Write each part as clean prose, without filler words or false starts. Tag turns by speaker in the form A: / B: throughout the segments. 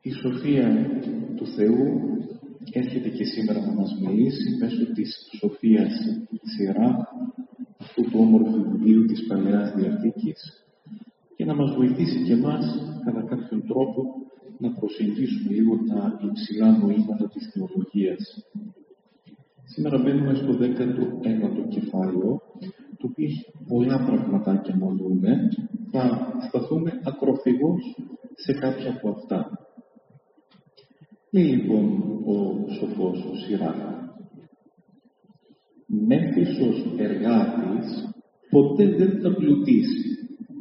A: Η σοφία του Θεού έρχεται και σήμερα να μας μιλήσει μέσω της Σοφίας Σιράχ, αυτού του όμορφου βιβλίου της Παλαιάς Διαθήκης, και να μας βοηθήσει και εμάς κατά κάποιον τρόπο να προσεγγίσουμε λίγο τα υψηλά νοήματα της θεολογίας. Σήμερα μπαίνουμε στο 19ο κεφάλαιο, το οποίο έχει πολλά πραγματάκια να δούμε. Θα σταθούμε ακροφυγώς σε κάποια από αυτά. Λέει λοιπόν ο σοφός ο Σιράχ: «Μέθησος εργάτης ποτέ δεν θα πλουτίσει.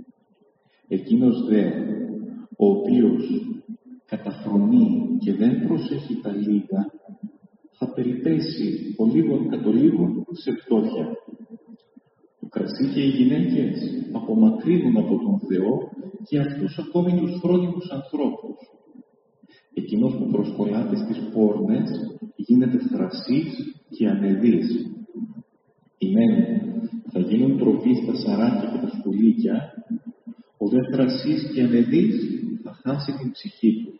A: Εκείνος δε, ο οποίος καταφρονεί και δεν προσέχει τα λίγα, θα περιπέσει ο λίγον κατ' ο λίγον σε φτώχεια. Το κρασί και οι γυναίκες απομακρύνουν από τον Θεό και αυτούς ακόμη τους φρόνιμους ανθρώπους. Εκείνος που προσκολάται στις πόρνες γίνεται θρασής και ανεδής. Οι μεν θα γίνουν τροφή στα σαράκια και τα σκουλίκια, ο δε θρασής και ανεδής θα χάσει την ψυχή του.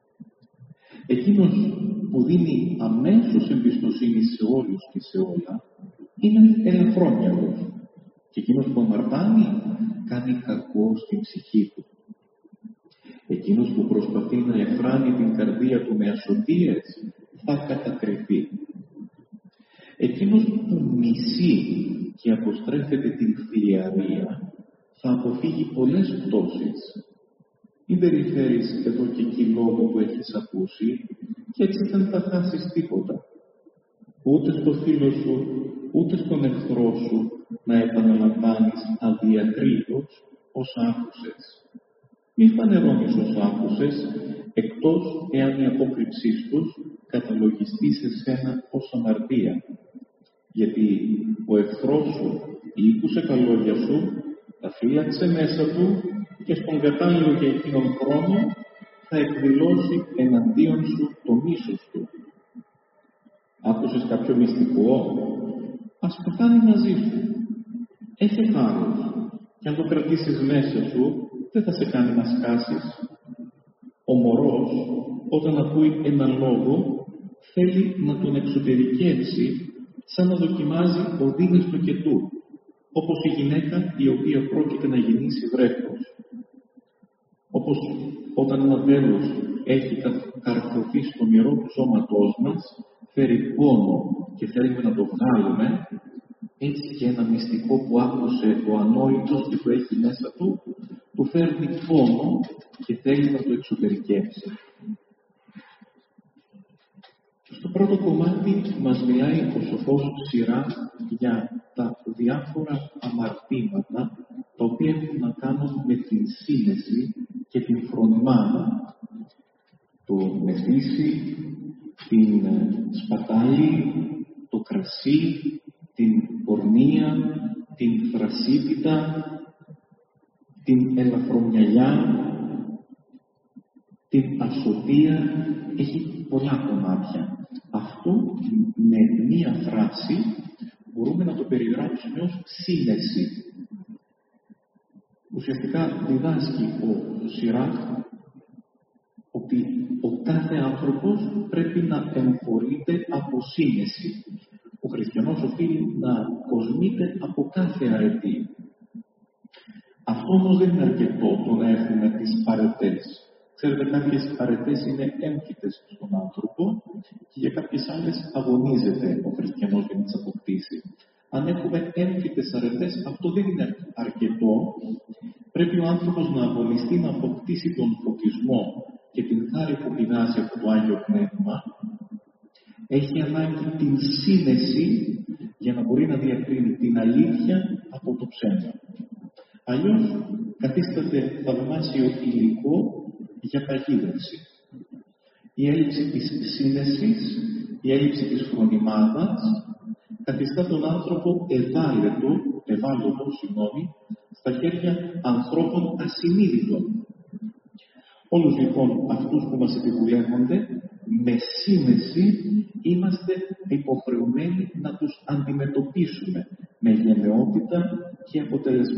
A: Εκείνος που δίνει αμέσως εμπιστοσύνη σε όλους και σε όλα είναι ελαφρόμυαλος, και εκείνος που αμαρτάνει κάνει κακό στην ψυχή του. Εκείνος που προσπαθεί να εφράνει την καρδία του με ασωτείες θα κατακριθεί. Εκείνος που μισεί και αποστρέφεται την φθιαρία θα αποφύγει πολλές πτώσεις. Μην περιφέρεις εδώ και εκεί λόγο που έχεις ακούσει και έτσι δεν θα χάσεις τίποτα. Ούτε στο φίλο σου, ούτε στον εχθρό σου να επαναλαμβάνεις αδιακρίτως όσα άκουσες. Μη φανερώνεις όσα άκουσες, εκτός εάν η απόκρυψή τους καταλογιστεί σε σένα ως αμαρτία. Γιατί ο εχθρός σου ήκουσε τα λόγια σου, τα φύλαξε μέσα του και στον κατάλληλο για εκείνον χρόνο θα εκδηλώσει εναντίον σου το μίσος του. Άκουσες κάποιο μυστικό? Ας πεθάνει μαζί σου. Έχει θάρρος, και αν το κρατήσεις μέσα σου δεν θα σε κάνει να σκάσεις. Ο μωρός, όταν ακούει ένα λόγο, θέλει να τον εξωτερικεύσει σαν να δοκιμάζει οδύνες του κετού, όπως η γυναίκα η οποία πρόκειται να γεννήσει βρέφος. Όπως όταν ένα δέλος έχει καρφωθεί στο μυρό του σώματός μας, φέρει πόνο και θέλουμε να το βγάλουμε, έτσι και ένα μυστικό που άκουσε ο ανόητος και που έχει μέσα του, του φέρνει πόνο και θέλει να το εξωτερικεύσει. Στο πρώτο κομμάτι μας μιλάει ο σοφός Σιράχ για τα διάφορα αμαρτήματα τα οποία έχουν να κάνουν με την σύνεση και την φρονιμάδα. Το μεθύσι, την σπατάλη, το κρασί, την πορνεία, την θρασίτητα, την ελαφρομυαλιά, την ασωτεία. Έχει πολλά κομμάτια. Αυτό με μία φράση μπορούμε να το περιγράψουμε ως σύνεση. Ουσιαστικά διδάσκει ο Σιράχ ότι ο κάθε άνθρωπος πρέπει να εμφορείται από σύνεση. Ο χριστιανός οφείλει να κοσμείται από κάθε αρετή. Αυτό όμως δεν είναι αρκετό το να έχουμε τις αρετές. Ξέρετε, κάποιες αρετές είναι έμφυτες στον άνθρωπο και για κάποιες άλλες αγωνίζεται ο χριστιανός για να τις αποκτήσει. Αν έχουμε έμφυτες αρετές, αυτό δεν είναι αρκετό. Πρέπει ο άνθρωπος να αγωνιστεί να αποκτήσει τον φωτισμό και την χάρη που πηγάζει από το Άγιο Πνεύμα. Έχει ανάγκη την σύνεση για να μπορεί να διακρίνει την αλήθεια από το ψέμα. Αλλιώς καθίσταται θαυμάσιο υλικό για παγίδευση. Η έλλειψη της σύνεσης, η έλλειψη της φρονιμάδας καθιστά τον άνθρωπο ευάλωτο, στα χέρια ανθρώπων ασυνείδητων. Όλους λοιπόν αυτούς που μας επιβουλεύονται, με σύνεση είμαστε υποχρεωμένοι να τους αντιμετωπίσουμε με γενναιότητα και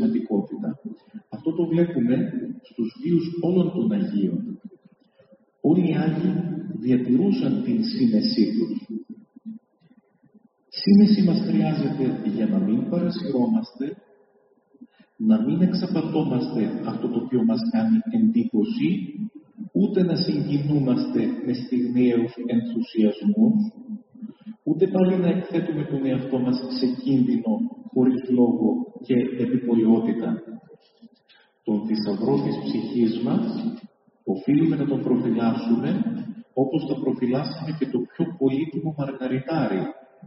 A: αποτελεσματικότητα. Αυτό το βλέπουμε στους βίους όλων των Αγίων. όλοι οι Άγιοι διατηρούσαν την σύνεσή τους. Σύνεση μας χρειάζεται για να μην παρασυρώμαστε, να μην εξαπατώμαστε αυτό το οποίο μας κάνει εντύπωση, ούτε να συγκινούμαστε με στιγμιαίους ενθουσιασμούς, ούτε πάλι να εκθέτουμε τον εαυτό μας σε κίνδυνο χωρίς λόγο και επιπολαιότητα. Τον θησαυρό της ψυχής μας οφείλουμε να τον προφυλάσσουμε όπως θα προφυλάσσουμε και το πιο πολύτιμο μαργαριτάρι.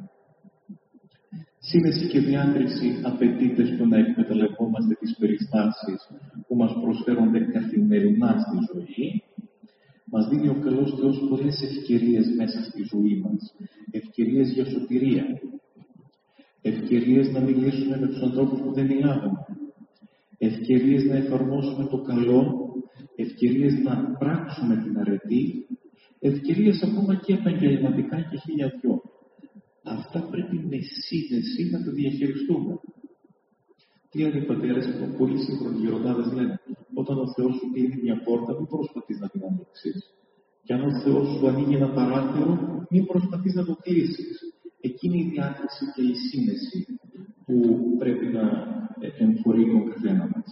A: Σύνεση και διάκριση απαιτείται στο να εκμεταλλευόμαστε τις περιστάσεις που μας προσφέρονται καθημερινά στη ζωή. Μας δίνει ο καλός Θεός πολλές ευκαιρίες μέσα στη ζωή μας. Ευκαιρίες για σωτηρία. Ευκαιρίες να μιλήσουμε με τους ανθρώπους που δεν μιλάμε. Ευκαιρίες να εφαρμόσουμε το καλό. Ευκαιρίες να πράξουμε την αρετή. Ευκαιρίες ακόμα και επαγγελματικά και χίλια δυο. Αυτά πρέπει με σύνεση να τα διαχειριστούμε. Τι αν οι πατέρες από πολύ σύγχρονοι γεροντάδες λένε, όταν ο Θεός σου κλείνει μια πόρτα, μην προσπαθείς να την ανοίξεις. Και αν ο Θεός σου ανοίγει ένα παράθυρο, μην προσπαθείς να το κλείσεις. Εκείνη η διάκριση και η σύνεση που πρέπει να εμφορεί τον καθένα μας.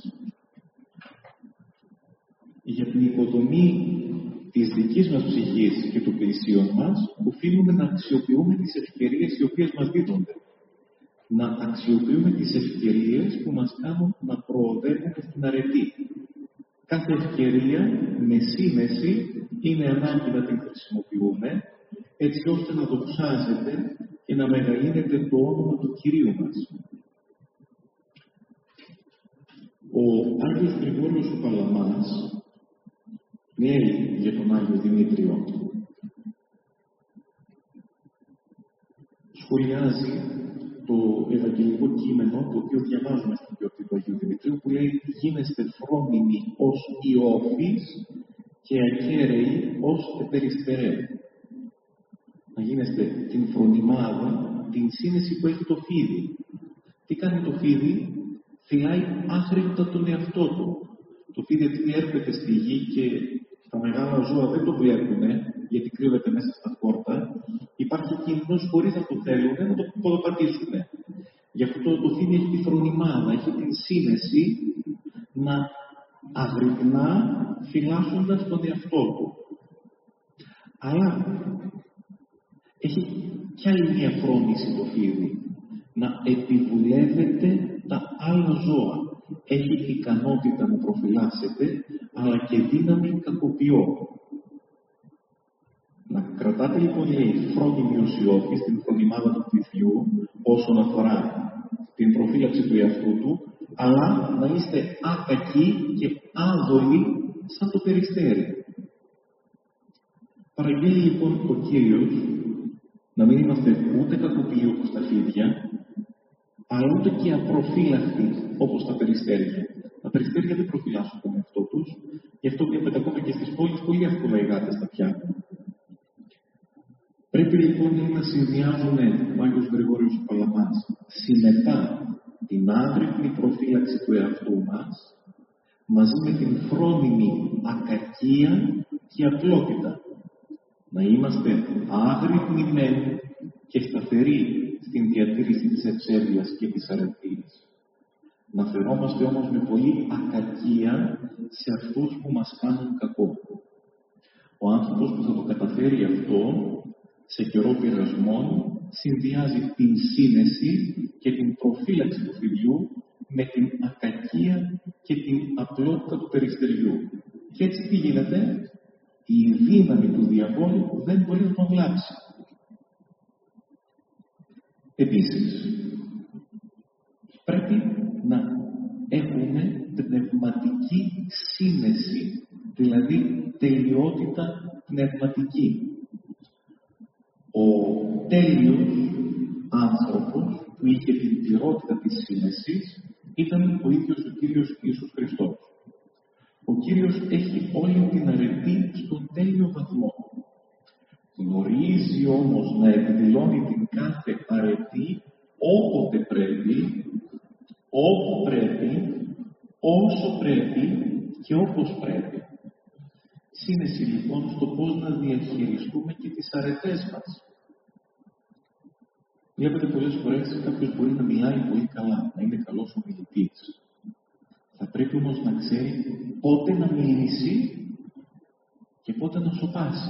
A: Για την υποδομή της δικής μας ψυχής και των πλησίων μας, οφείλουμε να αξιοποιούμε τις ευκαιρίες οι οποίες μας δίδονται. Να αξιοποιούμε τις ευκαιρίες που μας κάνουν να προοδεύουμε στην αρετή. Κάθε ευκαιρία με σύνεση είναι ανάγκη να την χρησιμοποιούμε, έτσι ώστε να δοξάζεται και να μεγαλύνεται το όνομα του Κυρίου μας. Ο Άγιος Γρηγόριος ο Παλαμάς λέει για τον Άγιο Δημήτριο. Σχολιάζει το ευαγγελικό κείμενο το οποίο διαβάζουμε στην γιορτή του Αγίου Δημητρίου, που λέει «Γίνεστε φρόνιμοι ως Ιώφης και ακέραιοι ως επεριστερέ». Να γίνεστε την φρονιμάδα, την σύνεση που έχει το φίδι. Τι κάνει το φίδι? Φυλάει άχρηκτα τον εαυτό του. Το φίδι έρχεται στη γη και τα μεγάλα ζώα δεν το βλέπουν, γιατί κρύβεται μέσα στα χόρτα. Υπάρχει κίνδυνος χωρίς να το θέλουν να το ποδοπατήσουν. Γι' αυτό το φίδι έχει τη φρονιμάδα, έχει την σύνεση να αγρυπνά φυλάσσοντας τον εαυτό του. Αλλά έχει κι άλλη μια φρόνηση το φίδι, να επιβουλεύεται τα άλλα ζώα. Έχει ικανότητα να προφυλάσσεται, αλλά και δύναμη κακοποιώ. Να κρατάτε λοιπόν η φρόνιμη οσιώφη στην φρονιμάδα του φιδιού όσον αφορά την προφύλαξη του εαυτού του, αλλά να είστε άκακοι και άδολοι σαν το περιστέρι. Παραγγέλει λοιπόν ο Κύριος να μην είμαστε ούτε κακοποιοί όπως τα φίδια, αλλά ούτε και απροφύλακτοι όπως τα περιστέρια. Τα περιστέρια δεν προφυλάσσουν τον εαυτό τους, γι' αυτό βλέπετε ακόμα και στις πόλεις πολύ εύκολα οι γάτες τα πιάνουν. Πρέπει λοιπόν να συνδυάζουμε, ο Άγιος Γρηγόριος ο Παλαμάς, συνετά την άγρυπνη προφύλαξη του εαυτού μας, μαζί με την φρόνιμη ακακία και απλότητα. Να είμαστε άγρυπνοι μεν και σταθεροί στην διατήρηση της ευσέβειας και της αρετής. Να φερόμαστε όμως με πολύ ακακία σε αυτούς που μας κάνουν κακό. Ο άνθρωπος που θα το καταφέρει αυτό, σε καιρό πειρασμών, συνδυάζει την σύνεση και την προφύλαξη του φιδιού με την ακακία και την απλότητα του περιστεριού. Και έτσι τι γίνεται? Η δύναμη του διαβόλου δεν μπορεί να τον βλάψει. Επίσης, πρέπει να έχουμε πνευματική σύνεση, δηλαδή τελειότητα πνευματική. Ο τέλειος άνθρωπος που είχε την πληρότητα της σύνεσης ήταν ο ίδιος ο Κύριος Ιησούς Χριστός. Ο Κύριος έχει όλη την αρετή στον τέλειο βαθμό. Γνωρίζει όμως να εκδηλώνει την κάθε αρετή όποτε πρέπει, όπου πρέπει, όσο πρέπει και όπως πρέπει. Σύνεση λοιπόν στο πώς να διαχειριστούμε και τις αρετές μας. Βλέπετε πολλές φορές κάποιος μπορεί να μιλάει πολύ καλά, να είναι καλός ομιλητής. Θα πρέπει όμως να ξέρει πότε να μιλήσει και πότε να σοπάσει.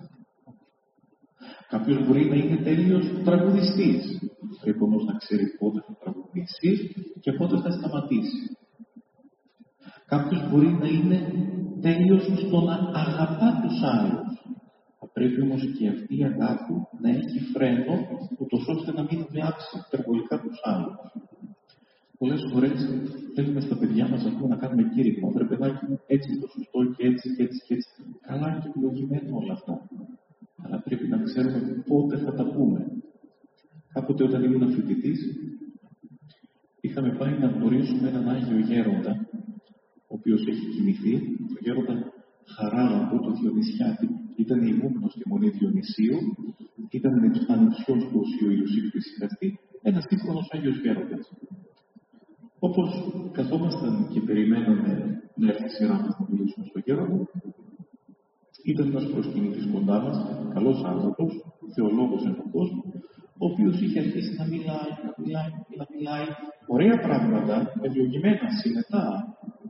A: Κάποιος μπορεί να είναι τέλειος τραγουδιστής. Πρέπει όμως να ξέρει πότε θα τραγουδήσει και πότε θα σταματήσει. Κάποιος μπορεί να είναι τέλειος στο να αγαπά τους άλλους. Θα πρέπει όμως και αυτή η αγάπη να έχει φρένο, ούτως ώστε να μην βλάψει υπερβολικά τους άλλους. Πολλές φορές θέλουμε στα παιδιά μας να κάνουμε κήρυγμα. Βρε παιδάκι μου, έτσι είναι το σωστό και έτσι και έτσι και έτσι. Καλά και ευλογημένο όλα αυτά. Αλλά πρέπει να ξέρουμε πότε θα τα πούμε. Κάποτε όταν ήμουν φοιτητής, είχαμε πάει να γνωρίσουμε έναν Άγιο Γέροντα, ο οποίος έχει κοιμηθεί, τον Γέροντα Χαράλαμπο, τον Διονυσιάτη. Ήταν ηγούμενος στη Μονή Διονυσίου, ήταν ανιψιός του Οσίου Ιωσήφ του Ισυχαστή, ένας σύγχρονος Άγιος Γέροντας. Όπως καθόμασταν και περιμέναμε να έρθει η σειρά μας να μιλήσουμε στον Γέροντα, ήταν ένας προσκυνητής κοντά μας, καλός άνθρωπος, θεολόγος εν τον κόσμο, ο οποίος είχε αρχίσει να μιλάει, ωραία πράγματα, ευλογημένα, συνετά.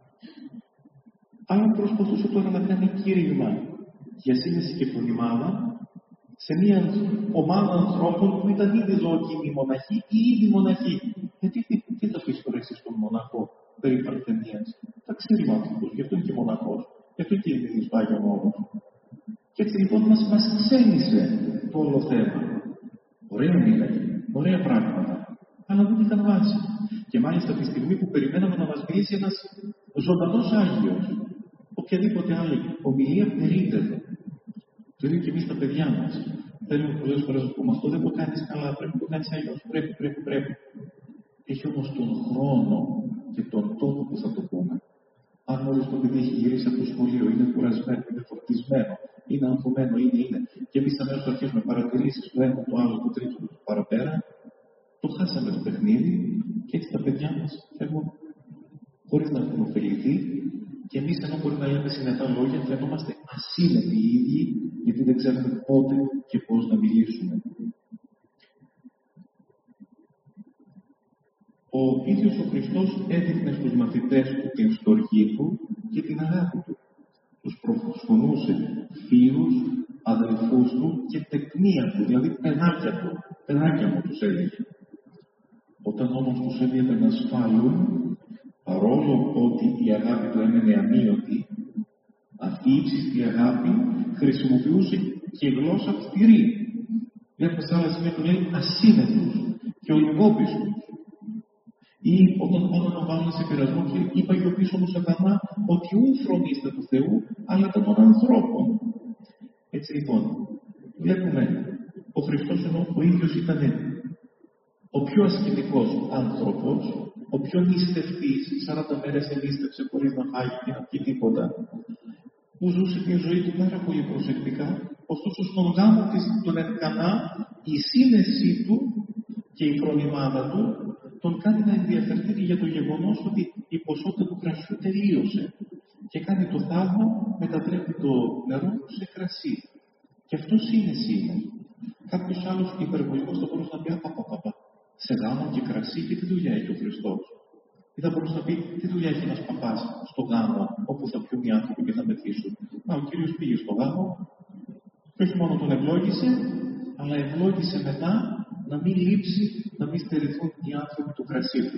A: Αλλά προσπαθούσε τώρα να κάνει κήρυγμα για σύνεση και φρονιμάδα σε μια ομάδα ανθρώπων που ήταν ήδη δόκιμοι μοναχοί ή ήδη μοναχοί. Γιατί τι θα πεις τώρα εσύ στον μοναχό περί παρθενίας? Τα ξέρει ο άνθρωπος, γι' αυτό είναι και μοναχός, γι' αυτό και είναι Άγιον Όρος. Και έτσι λοιπόν μας ξένησε το όλο θέμα. Ωραία μίλαγε, ωραία πράγματα, αλλά δεν είχαν βάση. Και μάλιστα τη στιγμή που περιμέναμε να μας μιλήσει ένας ζωντανός Άγιος, οποιαδήποτε άλλη ομιλία περίτευε. Το ίδιο και εμείς τα παιδιά μας. Θέλουμε πολλές φορές να πούμε αυτό δεν το κάνεις καλά, πρέπει να το κάνεις αλλιώς. Πρέπει. Έχει όμως τον χρόνο και τον τόπο που θα το πούμε. Αν μόλις το παιδί έχει γυρίσει από το σχολείο, είναι κουρασμένο, είναι φορτισμένο, είναι αγχωμένο, είναι. Και εμείς αμέσως αρχίσουμε παρατηρήσεις το ένα, το άλλο, το τρίτο, το παραπέρα. Το χάσαμε το παιχνίδι και έτσι τα παιδιά μας φεύγουν χωρίς να έχουν ωφεληθεί. Και εμείς ενώ μπορεί να λέμε συνετά λόγια, φαινόμαστε ασύνετοι οι ίδιοι, γιατί δεν ξέρουμε πότε και πώς να μιλήσουμε. Ο ίδιος ο Χριστός έδειχνε στους μαθητές του την στοργή του και την αγάπη του. Τους προσφωνούσε φίλους, αδελφούς του και τεκνία του, δηλαδή παιδάκια μου τους έλεγε. Όταν όμως τους έβλεπε να σφάλουν, παρόλο ότι η αγάπη του έμενε αμύωτη, αυτή η ύψιστη αγάπη χρησιμοποιούσε και γλώσσα αυστηρή. Βλέπουμε σε άλλα σημεία του λέει ασύνετους και ολιγόπιστους. Ή όταν πάνε να βάλουν σε πειρασμό και είπα ο πίσω μου σατανά ότι ου φρονείστε του Θεού, αλλά και των ανθρώπων. Έτσι λοιπόν, βλέπουμε ο Χριστός ενώ ο ίδιος ήταν ο πιο ασκητικός άνθρωπος, ο πιο νηστευτής, 40 μέρες ενίστευσε χωρίς να φάγει και να πει τίποτα, που ζούσε τη ζωή του πάρα πολύ προσεκτικά, ωστόσο στον γάμο των Ελκανά η σύνεσή του και η φρονιμάδα του τον κάνει να ενδιαφερθεί για το γεγονός ότι η ποσότητα του κρασιού τελείωσε και κάνει το θαύμα, μετατρέπει το νερό σε κρασί. Και αυτό σύνεση είναι. Κάποιος άλλος υπερβολικός θα μπορούσε να πει σε γάμο και κρασί και τι δουλειά έχει ο Χριστός. Ή θα μπορούσε να πει τι δουλειά έχει ένας παπάς στο γάμο όπου θα πιούν οι άνθρωποι και θα μεθύσουν. Ο Κύριος πήγε στο γάμο και όχι μόνο τον ευλόγησε, αλλά ευλόγησε μετά να μην λείψει, να μην στερηθούν οι άνθρωποι του κρασί του.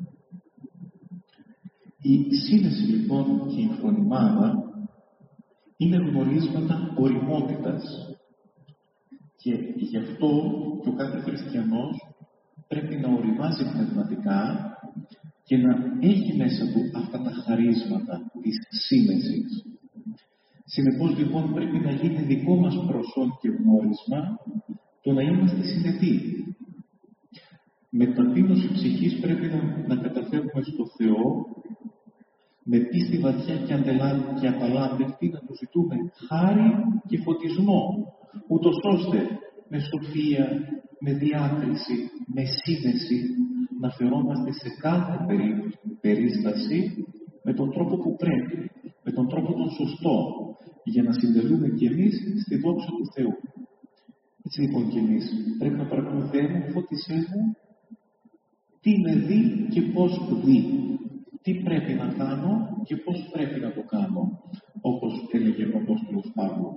A: Η σύνεση λοιπόν και η φρονιμάδα είναι γνωρίσματα ωριμότητας. Και γι' αυτό και ο κάθε χριστιανός πρέπει να οριμάζει πνευματικά και να έχει μέσα του αυτά τα χαρίσματα της σύνεσης. Συνεπώς λοιπόν πρέπει να γίνει δικό μας προσόν και γνώρισμα το να είμαστε συνετοί. Με ταπείνωση ψυχής πρέπει να καταφεύγουμε στο Θεό με πίστη βαθιά και απαλάμβευτη να του ζητούμε χάρη και φωτισμό, ούτως ώστε με σοφία, με διάκριση, με σύνεση να φερόμαστε σε κάθε περίσταση με τον τρόπο που πρέπει, με τον τρόπο τον σωστό για να συντελούμε κι εμείς στη δόξα του Θεού. Έτσι λοιπόν κι εμείς πρέπει να παρακαλούμε, Θεέ μου, φώτισέ μου τι με δει και πώς δει. Τι πρέπει να κάνω και πώς πρέπει να το κάνω, όπως έλεγε ο Απόστολος Παύλος.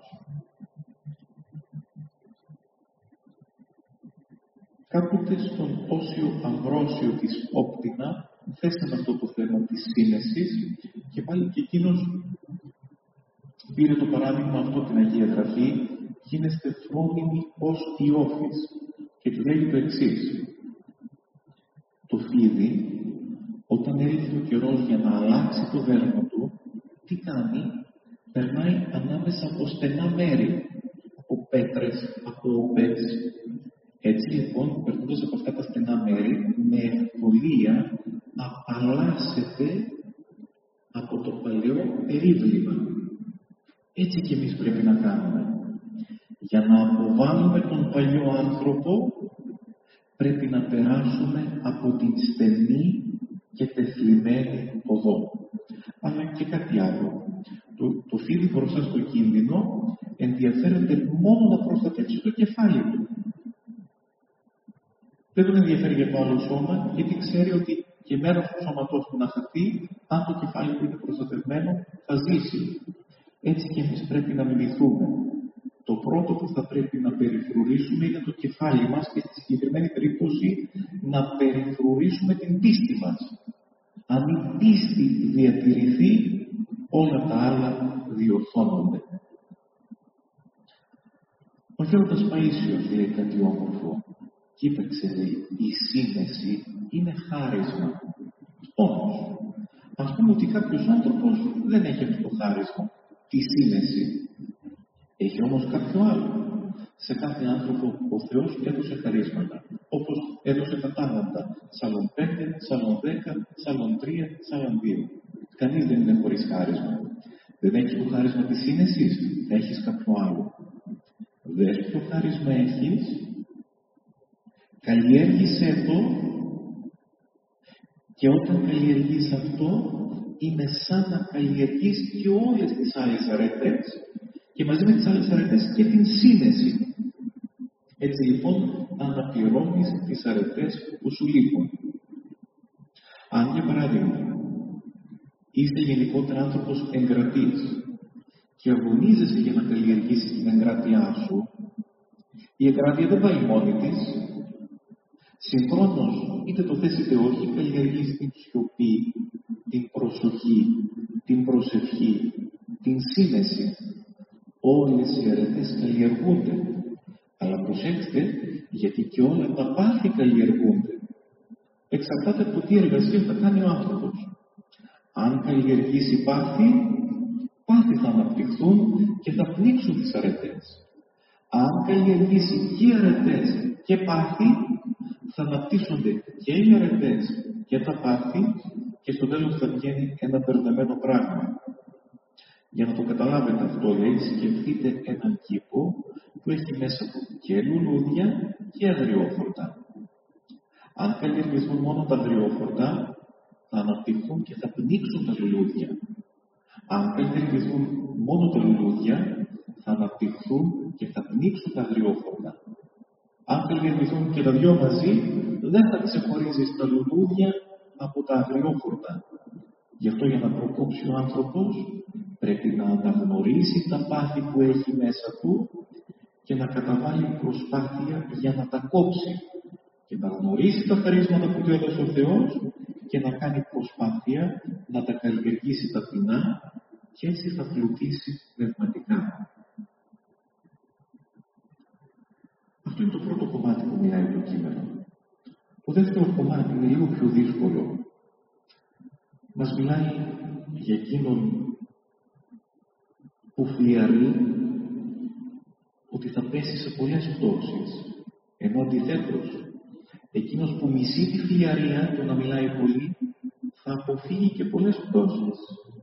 A: Κάποτε στον Όσιο Αμβρόσιο της Όπτινα θέσαμε αυτό το θέμα της σύνεσης και πάλι και εκείνος πήρε το παράδειγμα αυτό την Αγία Γραφή, γίνεστε φρόνιμοι ως Ιώφης, και του λέει το εξής: το φίδι, όταν έρχεται ο καιρός για να αλλάξει το δέρμα του, τι κάνει? Περνάει ανάμεσα από στενά μέρη, από πέτρες, από όπες. Έτσι λοιπόν, περνώντας από αυτά τα στενά μέρη, με ευκολία απαλλάσσεται από το παλαιό περίβλημα. Έτσι και εμείς πρέπει να κάνουμε. Για να αποβάλουμε τον παλιό άνθρωπο, πρέπει να περάσουμε από την στενή και τεθλιμμένη οδό. Αλλά και κάτι άλλο. Το φίδι μπροστά στο κίνδυνο ενδιαφέρεται μόνο να προστατεύσει το κεφάλι του. Δεν τον ενδιαφέρει για το άλλο σώμα, γιατί ξέρει ότι και μέρος του σώματός του να χαθεί, αν το κεφάλι του είναι προστατευμένο, θα ζήσει. Έτσι και εμείς πρέπει να μιμηθούμε. Το πρώτο που θα πρέπει να περιφρουρήσουμε είναι το κεφάλι μας και στη συγκεκριμένη περίπτωση να περιφρουρήσουμε την πίστη μας. Αν η πίστη διατηρηθεί, όλα τα άλλα διορθώνονται. Ο Γέροντας Παΐσιος λέει κάτι όμορφο. Κοίταξε, λέει, η σύνεση είναι χάρισμα. Όμως, ας πούμε ότι κάποιος άνθρωπος δεν έχει αυτό το χάρισμα, τη σύνεση. Έχει όμως κάποιο άλλο. Σε κάθε άνθρωπο ο Θεός έδωσε χαρίσματα. Όπως έδωσε τα τάλαντα. Σαλον 5, σαλον 10, σαλον 3, σαλον 2. Κανείς δεν είναι χωρίς χάρισμα. Δεν έχεις το χάρισμα της σύνεσης, θα έχεις κάποιο άλλο. Δες ποιο χάρισμα έχεις, καλλιέργησέ το, και όταν καλλιεργείς αυτό, είναι σαν να καλλιεργείς και όλες τις άλλες αρετές, και μαζί με τις άλλες αρετές και την σύνεση. Έτσι λοιπόν αναπληρώνεις τις αρετές που σου λείπουν. Αν για παράδειγμα είσαι γενικότερα άνθρωπος εγκρατής και αγωνίζεσαι για να καλλιεργήσεις την εγκράτειά σου, η εγκράτεια δεν πάει μόνη της. Συγχρόνως, είτε το θες είτε όχι, καλλιεργείς την σιωπή, την προσοχή, την προσευχή, την σύνεση. Όλες οι αρετές καλλιεργούνται. Αλλά προσέξτε, γιατί και όλα τα πάθη καλλιεργούνται. Εξαρτάται από τι εργασία θα κάνει ο άνθρωπος. Αν καλλιεργήσει πάθη, πάθη θα αναπτυχθούν και θα πνίξουν τις αρετές. Αν καλλιεργήσει και αρετές και πάθη, θα αναπτύσσονται και οι αρετές και τα πάθη, και στο τέλος θα βγαίνει ένα μπερδεμένο πράγμα. Για να το καταλάβετε αυτό, λέει, σκεφτείτε έναν κήπο που έχει μέσα του και λουλούδια και αγριόχορτα. Αν καλλιεργηθούν μόνο τα αγριόχορτα, θα αναπτυχθούν και θα πνίξουν τα λουλούδια. Αν καλλιεργηθούν μόνο τα λουλούδια, θα αναπτυχθούν και θα πνίξουν τα αγριόχορτα. Αν καλλιεργηθούν και τα δυο μαζί, δεν θα ξεχωρίζεις τα λουλούδια από τα αγριόχορτα. Γι' αυτό, για να προκόψει ο άνθρωπος, πρέπει να αναγνωρίσει τα πάθη που έχει μέσα του και να καταβάλει προσπάθεια για να τα κόψει. Και να γνωρίσει τα χαρίσματα που του έδωσε ο Θεός και να κάνει προσπάθεια να τα καλλιεργήσει ταπεινά, και έτσι θα πλουτίσει πνευματικά. Αυτό είναι το πρώτο κομμάτι που μιλάει το κείμενο. Το δεύτερο κομμάτι είναι λίγο πιο δύσκολο. Μας μιλάει για εκείνον που φλιαρεί ότι θα πέσει σε πολλές πτώσεις, ενώ αντιθέτως εκείνος που μισεί τη φλιαρία, το να μιλάει πολύ, θα αποφύγει και πολλές πτώσεις.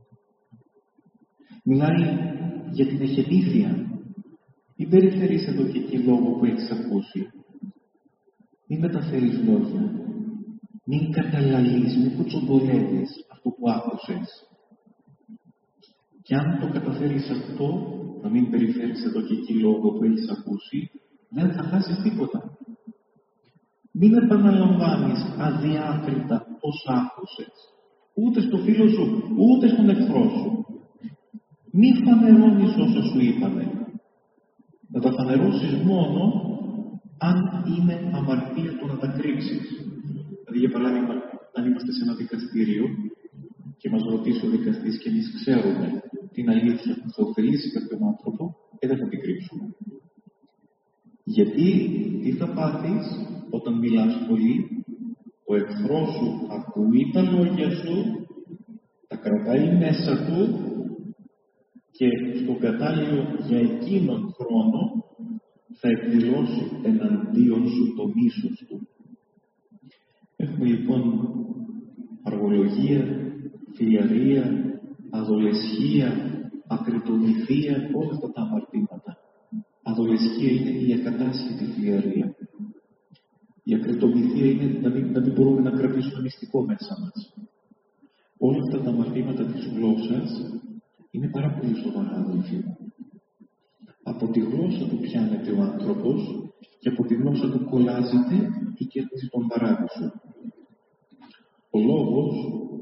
A: Μιλάει για την εχεμήθεια. Μην περιφέρεις εδώ και εκεί λόγο που έχεις ακούσει. Μην μεταφέρεις λόγια. Μην καταλαλείς, μην κουτσομπολεύεις αυτό που άκουσες. Και αν το καταφέρεις αυτό, να μην περιφέρεις εδώ και εκεί λόγο που έχεις ακούσει, δεν θα χάσεις τίποτα. Μην επαναλαμβάνεις αδιάκριτα όσα άκουσες, ούτε στο φίλο σου, ούτε στον εχθρό σου. Μη φανερώνεις όσα σου είπανε. Να τα φανερώσεις μόνο αν είναι αμαρτία το να τα κρύψεις. Δηλαδή, για παράδειγμα, αν είμαστε σε ένα δικαστήριο και μας ρωτήσει ο δικαστής και εμείς ξέρουμε την αλήθεια που θα ωφελήσει κάποιον άνθρωπο, δεν θα την κρύψουμε. Γιατί τι θα πάθεις όταν μιλάς πολύ, ο εχθρός σου ακούει τα λόγια σου, τα κρατάει μέσα του και στον κατάλληλο για εκείνον χρόνο θα εκδηλώσει εναντίον σου το μίσος του. Έχουμε λοιπόν αργολογία, φιλιαρία, αδολεσχία, ακριτομυθία, όλα αυτά τα αμαρτήματα. Αδολεσχία είναι η ακατάσχετη φιλιαρία. Η ακριτομυθία είναι να μην μπορούμε να κρατήσουμε μυστικό μέσα μας. Όλα αυτά τα αμαρτήματα της γλώσσας είναι πάρα πολύ σοβαρά, αδελφοί μου. Από τη γλώσσα του πιάνεται ο άνθρωπος και από τη γλώσσα του κολλάζεται και κερδίζει τον παράδεισο. Ο λόγος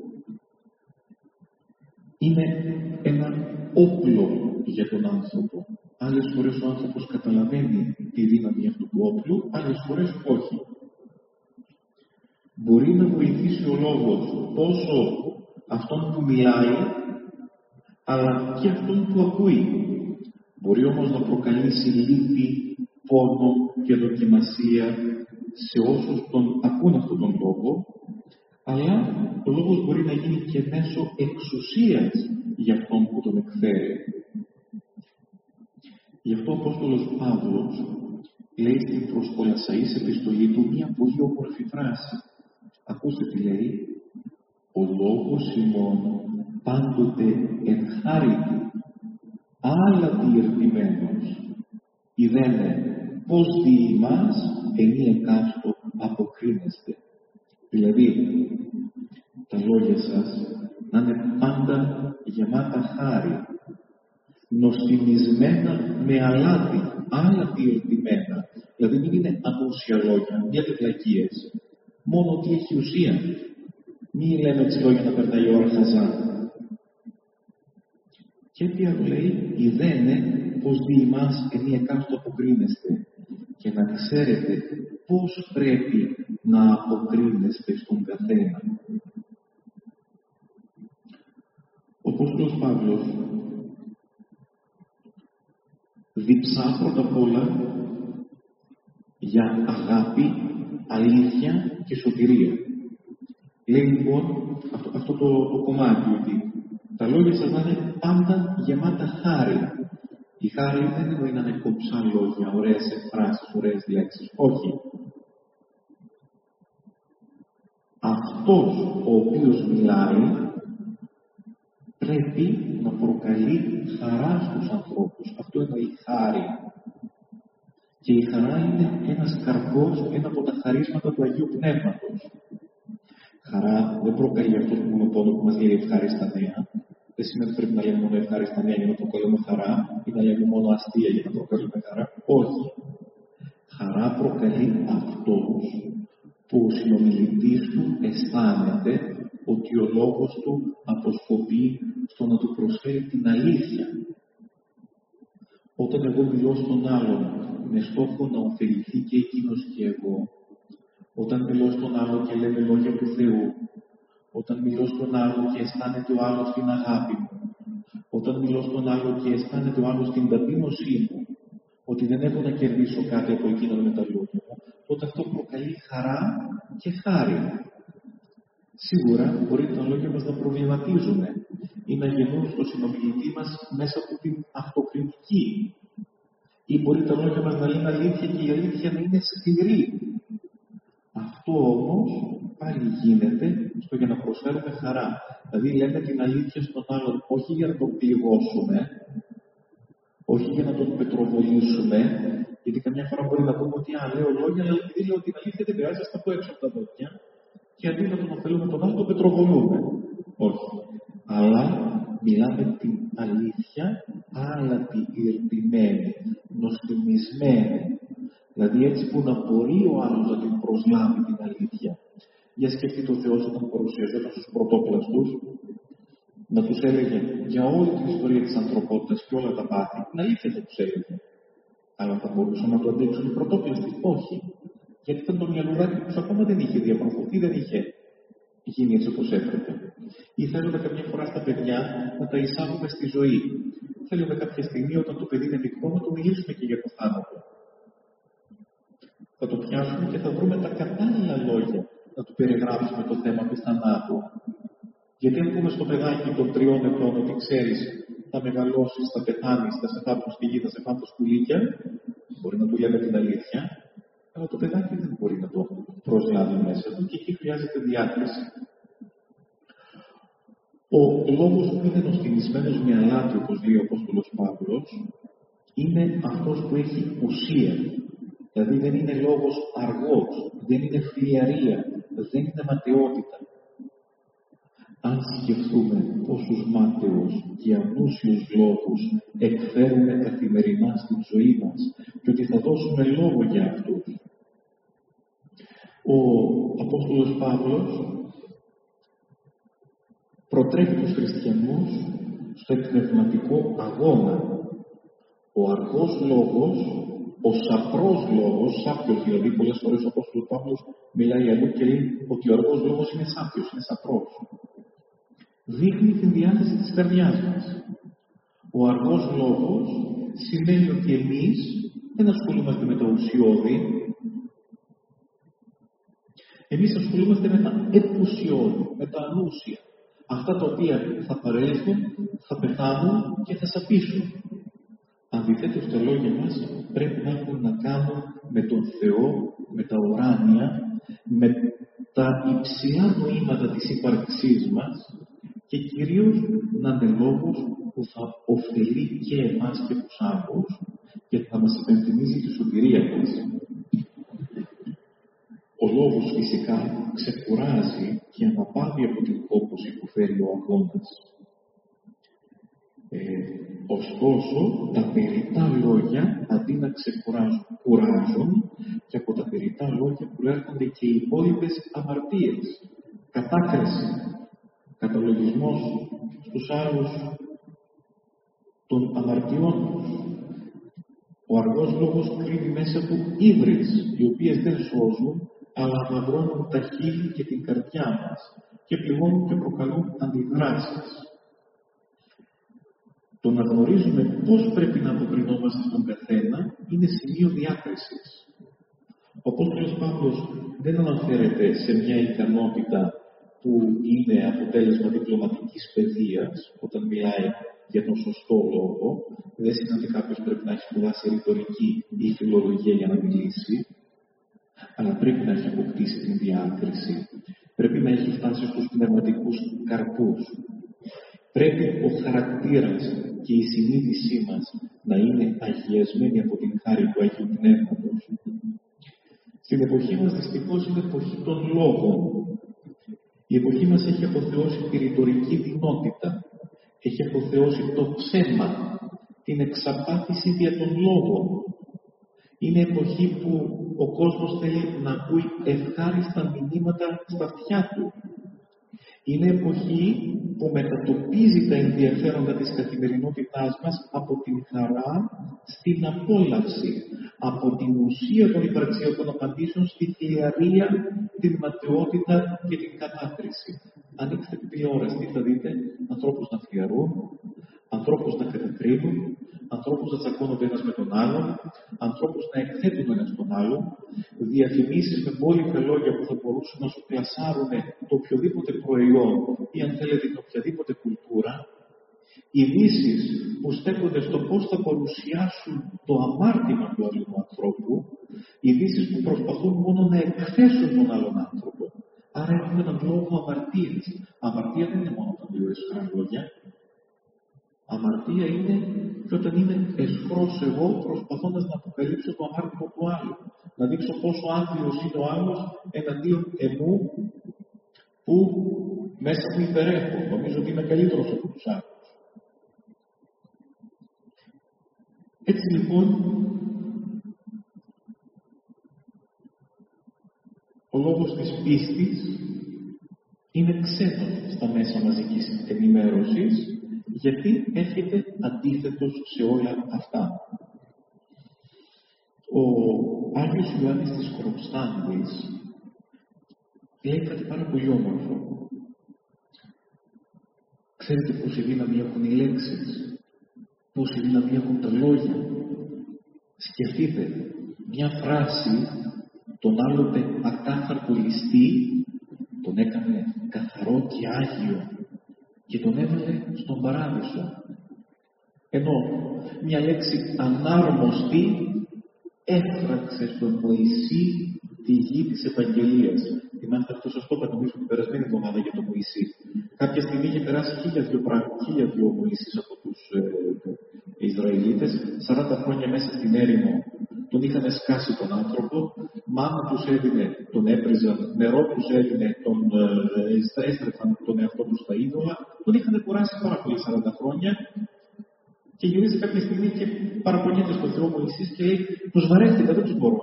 A: είναι ένα όπλο για τον άνθρωπο. Άλλες φορές ο άνθρωπος καταλαβαίνει τη δύναμη αυτού του όπλου, άλλες φορές όχι. Μπορεί να βοηθήσει ο λόγος τόσο αυτόν που μιλάει, αλλά και αυτόν που ακούει. Μπορεί όμως να προκαλέσει λύπη, πόνο και δοκιμασία σε όσους τον ακούν αυτόν τον λόγο, αλλά ο λόγος μπορεί να γίνει και μέσω εξουσίας για αυτόν που τον εκφέρει. Γι' αυτό ο Απόστολος Παύλος λέει στην προς Κολασσαείς επιστολή του μια πολύ όμορφη φράση. Ακούστε τι λέει: «Ο λόγος ημών πάντοτε εν χάριτη, άλλα διερτημένος, ιδένε πως δι' ημάς ενή εκάστο αποκρίνεστε». Δηλαδή, τα λόγια σας να είναι πάντα γεμάτα χάρη, νοστιμισμένα με αλάτι, άλλα διερτημένα. Δηλαδή μην είναι ανούσια λόγια, μια τευλακίες. Μόνο ότι έχει ουσία. Μην λέμε έτσι λόγια να περνάει η ώρα χαζά. Και τι άλλο λέει: «Ιδένε πως δι' ημάς ενή εκάστο αποκρίνεστε». Και να ξέρετε πώς πρέπει να αποκρίνεστε στον καθένα. Ο Απόστολος Παύλος διψά πρώτα απ' όλα για αγάπη, αλήθεια και σωτηρία. Λέει λοιπόν αυτό το κομμάτι, ότι τα λόγια σας να είναι πάντα γεμάτα χάρη. Η χάρη δεν εννοεί να είναι κομψά λόγια, ωραίες εκφράσεις, ωραίες λέξεις. Όχι. Αυτός ο οποίος μιλάει πρέπει να προκαλεί χαρά στους ανθρώπους. Αυτό εννοεί χάρη. Και η χαρά είναι ένας καρπός, ένα από τα χαρίσματα του Αγίου Πνεύματος. Χαρά δεν προκαλεί αυτό το μονοπόνο που μας λέει ευχάριστα νέα. Δεν σημαίνει ότι πρέπει να λέμε μόνο ευχάριστα νέα για να προκαλούμε χαρά ή να λέμε μόνο αστεία για να προκαλούμε χαρά. Όχι. Χαρά προκαλεί αυτός που ο συνομιλητής του αισθάνεται ότι ο λόγος του αποσκοπεί στο να του προσφέρει την αλήθεια. Όταν εγώ μιλώ στον άλλον με στόχο να ωφεληθεί και εκείνος και εγώ, όταν μιλώ στον άλλον και λέμε λόγια του Θεού, όταν μιλώ στον άλλον και αισθάνεται ο άλλος την αγάπη μου, όταν μιλώ στον άλλον και αισθάνεται ο άλλος την ταπείνωσή μου, ότι δεν έχω να κερδίσω κάτι από εκείνον με τα λόγια μου, τότε αυτό προκαλεί χαρά και χάρη. Σίγουρα μπορεί τα λόγια μας να προβληματίζουν ή να γεννούν στο συνομιλητή μας μέσα από την αυτοκριτική. Ή μπορεί τα λόγια μας να λένε αλήθεια και η αλήθεια να είναι σκληρή. Αυτό όμως πάλι γίνεται στο για να προσφέρουμε χαρά. Δηλαδή λέμε την αλήθεια στον άλλον όχι για να τον πληγώσουμε, όχι για να τον πετροβολήσουμε, γιατί καμιά φορά μπορεί να πούμε ότι λέω λόγια, αλλά επειδή λέω την αλήθεια δεν πειράζει, θα πω έξω από τα δόντια και αντί να τον ωφελούμε τον άλλο, τον πετροβολούμε. Όχι. Αλλά Μιλάμε την αλήθεια, αλλά την ηρτημένη, νοστιμισμένη. Δηλαδή έτσι που να μπορεί ο άλλος να την προσλάβει την αλήθεια. Για σκεφτείτε ο Θεός όταν παρουσιαζόταν στους πρωτόπλαστους, να τους έλεγε για όλη την ιστορία της ανθρωπότητας και όλα τα πάθη. Την αλήθεια θα τους έλεγε. Αλλά θα μπορούσαν να το αντέξουν οι πρωτόπλαστοι? Όχι. Γιατί ήταν το μυαλουδάκι τους ακόμα δεν είχε διαπραγωθεί, δεν είχε γίνει έτσι όπως έπρεπε. Ή θέλουμε καμιά φορά στα παιδιά να τα εισάγουμε στη ζωή. Θέλουμε κάποια στιγμή όταν το παιδί είναι μικρό να το μιλήσουμε και για το θάνατο. Θα το πιάσουμε και θα βρούμε τα κατάλληλα λόγια να του περιγράψουμε το θέμα του θανάτου. Γιατί αν πούμε στο παιδάκι των 3 ετών ότι ξέρεις, θα μεγαλώσεις, θα πεθάνεις, θα σε θάψουν στη γη, θα σε φάνε τα σκουλίκια, μπορεί να του λέμε την αλήθεια, αλλά το παιδάκι δεν μπορεί να το προσλάβει μέσα του και εκεί χρειάζεται διάκριση. Ο λόγος που είναι νοστιμισμένος με αλάτι, όπως λέει ο Απόστολος Παύλος, είναι αυτός που έχει ουσία. Δηλαδή δεν είναι λόγος αργός, δεν είναι φλιαρία, δεν είναι ματαιότητα. Αν σκεφτούμε πόσους μάταιους και ανούσιους λόγους εκφέρουμε καθημερινά στην ζωή μας και ότι θα δώσουμε λόγο για αυτούς. Ο Απόστολος Παύλος προτρέπει τους χριστιανούς στο εκπνευματικό αγώνα. Ο αργός λόγος, ο σαπρός λόγος, σάπιος δηλαδή, πολλές φορές ο Απόστολος Παύλος μιλάει αλλού και λέει ότι ο αργός λόγος είναι σάπιος, είναι σαπρός. Δείχνει την διάθεση της καρδιάς μας. Ο αργός λόγος σημαίνει ότι εμείς δεν ασχολούμαστε με τα ουσιώδη, εμείς ασχολούμαστε με τα επουσιώδη, με τα ανούσια. Αυτά τα οποία θα παρέλθουν, θα πεθάνουν και θα σαπίσουν. Αντιθέτως, τα λόγια μας πρέπει να έχουν να κάνουν με τον Θεό, με τα ουράνια, με τα υψηλά νοήματα της ύπαρξής μας και κυρίως να είναι λόγος που θα ωφελεί και εμάς και τους άλλους και θα μας υπενθυμίζει τη σωτηρία μας. Ο λόγος φυσικά ξεκουράζει και αναπαύει από την κόπωση που φέρει ο αγώνας. Ωστόσο, τα περιττά λόγια αντί να ξεκουράζουν, κουράζουν και από τα περιττά λόγια προέρχονται και οι υπόλοιπες αμαρτίες. Κατάκριση, καταλογισμός στους άλλους των αμαρτιών τους. Ο αργός λόγος κρύβει μέσα του ύβρις, οι οποίες δεν σώζουν, αλλά αμαυρώνουν τα χείλη και την καρδιά μας και πληγώνουν και προκαλούν αντιδράσεις. Το να γνωρίζουμε πώς πρέπει να αποκρινόμαστε στον καθένα είναι σημείο διάκρισης. Ο Απόστολος Παύλος δεν αναφέρεται σε μια ικανότητα που είναι αποτέλεσμα διπλωματικής παιδείας όταν μιλάει για τον σωστό λόγο. Δεν σημαίνει ότι κάποιος πρέπει να έχει σπουδάσει ρητορική ή φιλολογία για να μιλήσει, αλλά πρέπει να έχει αποκτήσει την διάκριση. Πρέπει να έχει φτάσει στους πνευματικούς καρπούς. Πρέπει ο χαρακτήρας και η συνείδησή μας να είναι αγιασμένη από την χάρη του Αγίου Πνεύματος. Στην εποχή μας δυστυχώς είναι εποχή των λόγων. Η εποχή μας έχει αποθεώσει τη ρητορική δεινότητα, έχει αποθεώσει το ψέμα, την εξαπάτηση δια των λόγων. Είναι εποχή που ο κόσμος θέλει να ακούει ευχάριστα μηνύματα στα αυτιά του. Είναι εποχή που μετατοπίζει τα ενδιαφέροντα της καθημερινότητάς μας από την χαρά στην απόλαυση, από την ουσία των υπαρξιακών απαντήσεων στη φλιαρία, την ματαιότητα και την κατάκριση. Ανοίξτε την τηλεόραση, τι θα δείτε? Ανθρώπους να φλιαρούν, ανθρώπους να κατακρίνουν, ανθρώπους να τσακώνονται ένας με τον άλλον, ανθρώπους να εκθέτουν ένας τον άλλον, διαφημίσεις με μπόλικα λόγια που θα μπορούσαν να σου πλασάρουν το οποιοδήποτε προϊόν ή αν θέλετε την οποιαδήποτε κουλτούρα, ειδήσεις που στέκονται στο πώς θα παρουσιάσουν το αμάρτημα του άλλου ανθρώπου, ειδήσεις που προσπαθούν μόνο να εκθέσουν τον άλλον άνθρωπο. Άρα έχουμε έναν λόγο αμαρτίας. Αμαρτία δεν είναι μόνο τα δύο εσχρά λόγια. Αμαρτία είναι και όταν είμαι εσχρός εγώ προσπαθώντας να αποκαλύψω το αμάρτημα του άλλου. Να δείξω πόσο άθλιος είναι ο άλλος εναντίον εμού που μέσα μου υπερέχω. Νομίζω ότι είμαι καλύτερος από τους άλλους. Έτσι λοιπόν, ο λόγος της πίστης είναι ξένος στα μέσα μαζικής ενημέρωσης, γιατί έρχεται αντίθετος σε όλα αυτά. Ο Άγιος Ιωάννης της Κροστάνδης λέει κάτι πάρα πολύ όμορφο. Ξέρετε πόση δύναμη έχουν οι λέξεις, πόση δύναμη έχουν τα λόγια. Σκεφτείτε, μια φράση τον άλλοτε ακάθαρτο ληστή τον έκανε καθαρό και άγιο και τον έβαλε στον παράδεισο. Ενώ μια λέξη ανάρμοστη έφραξε στον Μωυσή τη γη της Ευαγγελίας. Θυμάστε αυτό σας το είπα νομίζω την περασμένη εβδομάδα για τον Μωυσή. Κάποια στιγμή είχε περάσει 1002 ο Μωυσής από τους Ισραηλίτες, 40 χρόνια μέσα στην έρημο. Τον είχαν σκάσει τον άνθρωπο, μάνα τους έδινε, τον έπριζαν, νερό τους έδινε, έστρεφαν τον εαυτό τους στα είδωλα, τον είχαν κουράσει πάρα πολύ 40 χρόνια και γυρίζει κάποια στιγμή και παραπονιέται στον Θεό Μωυσής και λέει: τους βαρέθηκα, δεν τους μπορώ.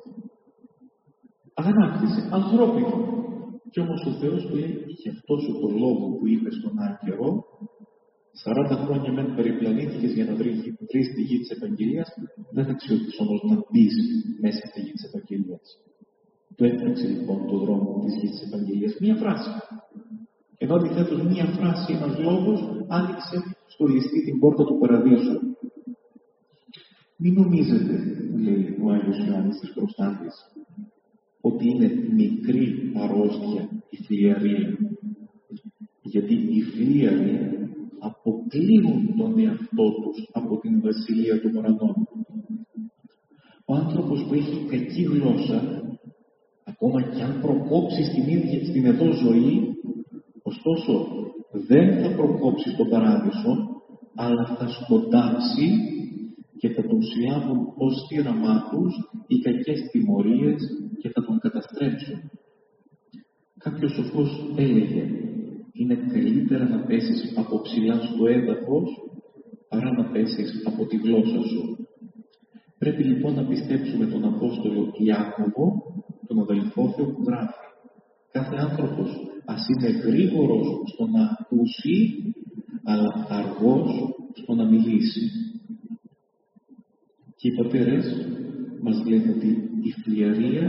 A: Αγανάκτησε, ανθρώπινο. Κι όμως ο Θεός του λέει: και αυτός ο λόγο που είπε στον Άγγερο, 40 χρόνια μεν περιπλανήθηκες για να βρεις τη γη της Ευαγγελίας, δεν θα αξιοποιείς όμως να μπεις μέσα στη γη της Ευαγγελίας. Του έφτιαξε λοιπόν το δρόμο της γης της Ευαγγελίας. Μία φράση. Ενώ αντιθέτως μία φράση, ένας λόγος, άνοιξε στο ληστή την πόρτα του παραδείσου. Μην νομίζετε, λέει ο Άγιος Ιωάννης της Κροστάνδης, ότι είναι μικρή αρρώστια η φλιαρία. Γιατί οι φλίαροι αποκλείουν τον εαυτό τους από την βασιλεία των ουρανών. Ο άνθρωπος που έχει κακή γλώσσα, ακόμα και αν προκόψει στην εδώ ζωή, ωστόσο δεν θα προκόψει στον παράδεισο, αλλά θα σκοντάψει και θα τον συλλάβουν ως θύραμά τους οι κακές τιμωρίες και θα τον καταστρέψουν. Κάποιος σοφός έλεγε: είναι καλύτερα να πέσεις από ψηλά στο έδαφος παρά να πέσεις από τη γλώσσα σου. Πρέπει λοιπόν να πιστέψουμε τον Απόστολο Ιάκωβο, τον αδελφό Θεό που γράφει: κάθε άνθρωπος ας είναι γρήγορος στο να ακούσει, αλλά αργός στο να μιλήσει. Και οι πατέρες μας λένε ότι η φλιαρία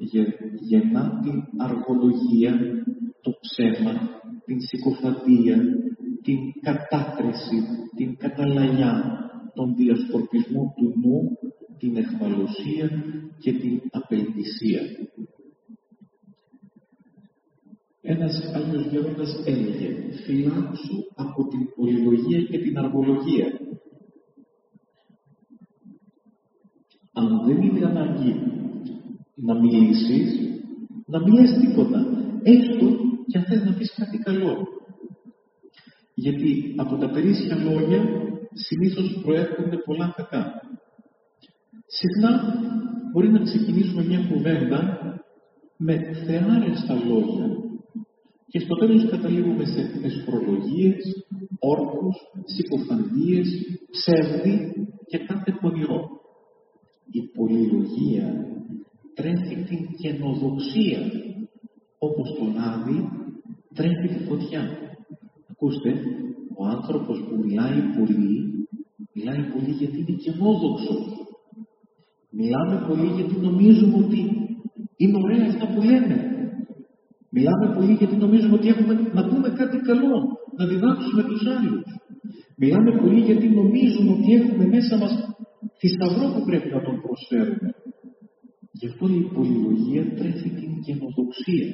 A: γεννά την αργολογία, το ψέμα, την συκοφαντία, την κατάκριση, την καταλαλιά, τον διασκορπισμό του νου, την αιχμαλωσία και την απελπισία. Ένας Άγιος Γέροντας έλεγε: φυλάξου από την πολυλογία και την αργολογία. Αν δεν είναι ανάγκη να μιλήσεις, να μην λες τίποτα, έστω και αν θες να πεις κάτι καλό. Γιατί από τα περίσσια λόγια συνήθως προέρχονται πολλά κακά. Συχνά μπορεί να ξεκινήσουμε μια κουβέντα με θεάρεστα λόγια και στο τέλος καταλήγουμε σε εσχρολογίες, όρκους, συκοφαντίες, ψεύδι και κάθε πονηρό. Η πολυλογία τρέφει την καινοδοξία, όπως το λάδι τρέφει τη φωτιά. Ακούστε, ο άνθρωπος που μιλάει πολύ γιατί είναι καινόδοξος. Μιλάμε πολύ γιατί νομίζουμε ότι είναι ωραία αυτά που λέμε. Μιλάμε πολύ γιατί νομίζουμε ότι έχουμε να πούμε κάτι καλό, να διδάξουμε τους άλλους. Μιλάμε πολύ γιατί νομίζουμε ότι έχουμε μέσα μας θησαυρό που πρέπει να τον προσφέρουμε. Γι' αυτό η πολυλογία τρέφει την καινοδοξία.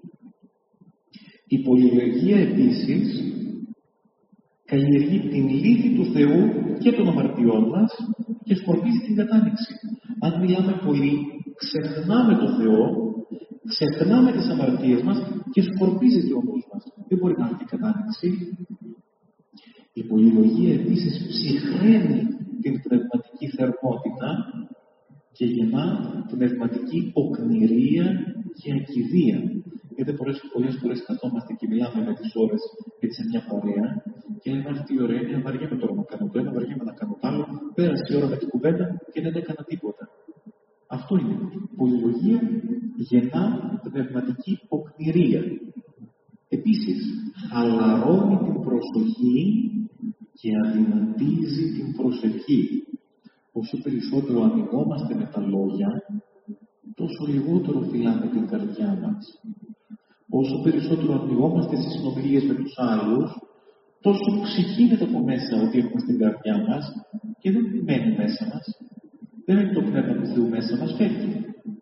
A: Η πολυλογία επίσης καλλιεργεί την λύθη του Θεού και των αμαρτιών μας και σκορπίζει την κατάνοιξη. Αν μιλάμε πολύ, ξεχνάμε τον Θεό, ξεχνάμε τις αμαρτίες μας και σκορπίζεται ο νους μας. Δεν μπορεί να έρθει η κατάνοιξη. Η πολυλογία επίσης ψυχραίνει την πνευματική θερμότητα και γεννά πνευματική οκνηρία και ακηδία. Γιατί πολλές φορές καθόμαστε και μιλάμε με τις ώρες έτσι σε μια παρέα και λέμε αυτή η ωραία είναι, βαριέμαι τώρα να κάνω το ένα, βαριέμαι να κάνω το άλλο. Πέρασε η ώρα με την κουβέντα και δεν έκανα τίποτα. Αυτό είναι. Πολυλογία γεννά πνευματική οκνηρία. Επίσης, χαλαρώνει την προσοχή και αδυνατίζει την προσευχή. Όσο περισσότερο ανοιγόμαστε με τα λόγια, τόσο λιγότερο φυλάμε την καρδιά μας. Όσο περισσότερο ανοιγόμαστε στις συνομιλίες με τους άλλους, τόσο ψυχήνεται από μέσα ότι έχουμε στην καρδιά μας και δεν μένει μέσα μας. Δεν είναι το πνεύμα του Θεού μέσα μας, φεύγει.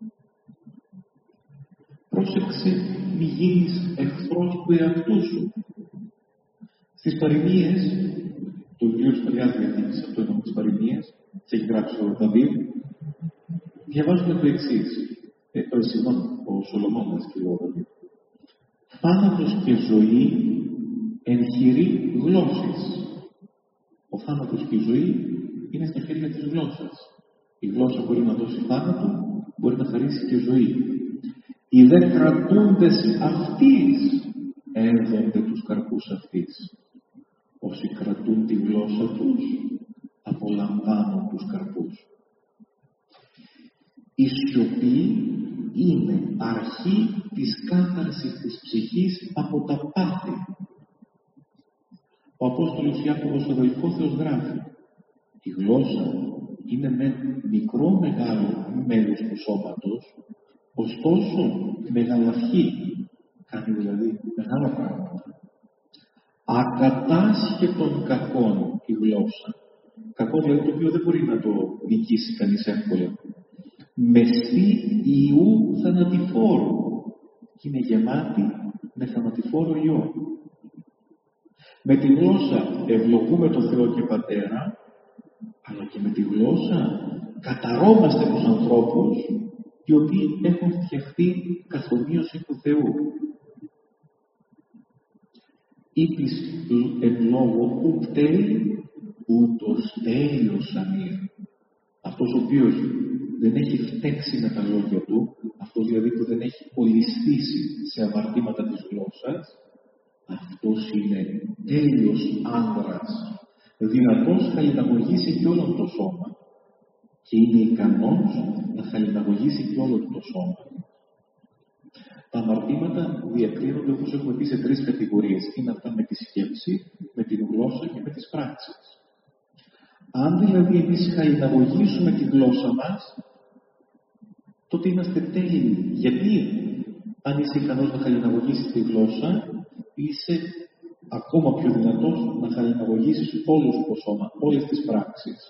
A: Πρόσεξε μη γίνεις εχθρός του εαυτού σου. Στις παροιμίες, το βιβλίο του Σπαριάς Διαθήκης, αυτό είναι τις παροιμίες, τι έχει γράψει ο Δαβίδ, διαβάζουμε το εξής. Ο Σολομώντας και ο Δαβίδ. Θάνατος και ζωή εν χειρή γλώσσης. Ο θάνατος και η ζωή είναι στα χέρια της γλώσσας. Η γλώσσα μπορεί να δώσει θάνατο, μπορεί να χαρίσει και ζωή. Οι δε κρατούντες αυτής έρδονται τους καρπούς αυτής. Όσοι κρατούν τη γλώσσα τους, απολαμβάνουν τους καρπούς. Η σιωπή είναι αρχή της κάθαρσης της ψυχής από τα πάθη. Ο Απόστολος Ιάκωβος Αδελφόθεος γράφει: η γλώσσα είναι με μικρό μεγάλο μέλος του σώματος, ωστόσο μεγαλαυχή, κάνει δηλαδή μεγάλα πράγματα. Ακατάσχετον κακών η γλώσσα, κακό δηλαδή το οποίο δεν μπορεί να το νικήσει κανείς εύκολα, μεσή ιού θανατηφόρου, και είναι γεμάτη με θανατηφόρο ιό. Με τη γλώσσα ευλογούμε τον Θεό και Πατέρα, αλλά και με τη γλώσσα καταρώμαστε τους ανθρώπους οι οποίοι έχουν φτιαχτεί καθομοίωση του Θεού. Είπεις εν λόγω ου πτέλει, ούτως τέλειος αμύρ. Αυτός ο οποίος δεν έχει φταίξει με τα λόγια του, αυτός δηλαδή που δεν έχει ολισθήσει σε αμαρτήματα της γλώσσας, αυτός είναι τέλειος άνδρας, δυνατός χαλιναγωγήσει και όλο το σώμα και είναι ικανός να χαλιναγωγήσει και όλο το σώμα. Τα αμαρτήματα διακρίνονται, όπως έχουμε πει, σε τρεις κατηγορίες. Είναι αυτά με τη σκέψη, με την γλώσσα και με τις πράξεις. Αν δηλαδή εμείς χαλιναγωγήσουμε τη γλώσσα μας, τότε είμαστε τέλειοι. Γιατί αν είσαι ικανός να χαλιναγωγήσεις τη γλώσσα, είσαι ακόμα πιο δυνατός να χαλιναγωγήσεις όλο το σώμα, όλες τις πράξεις.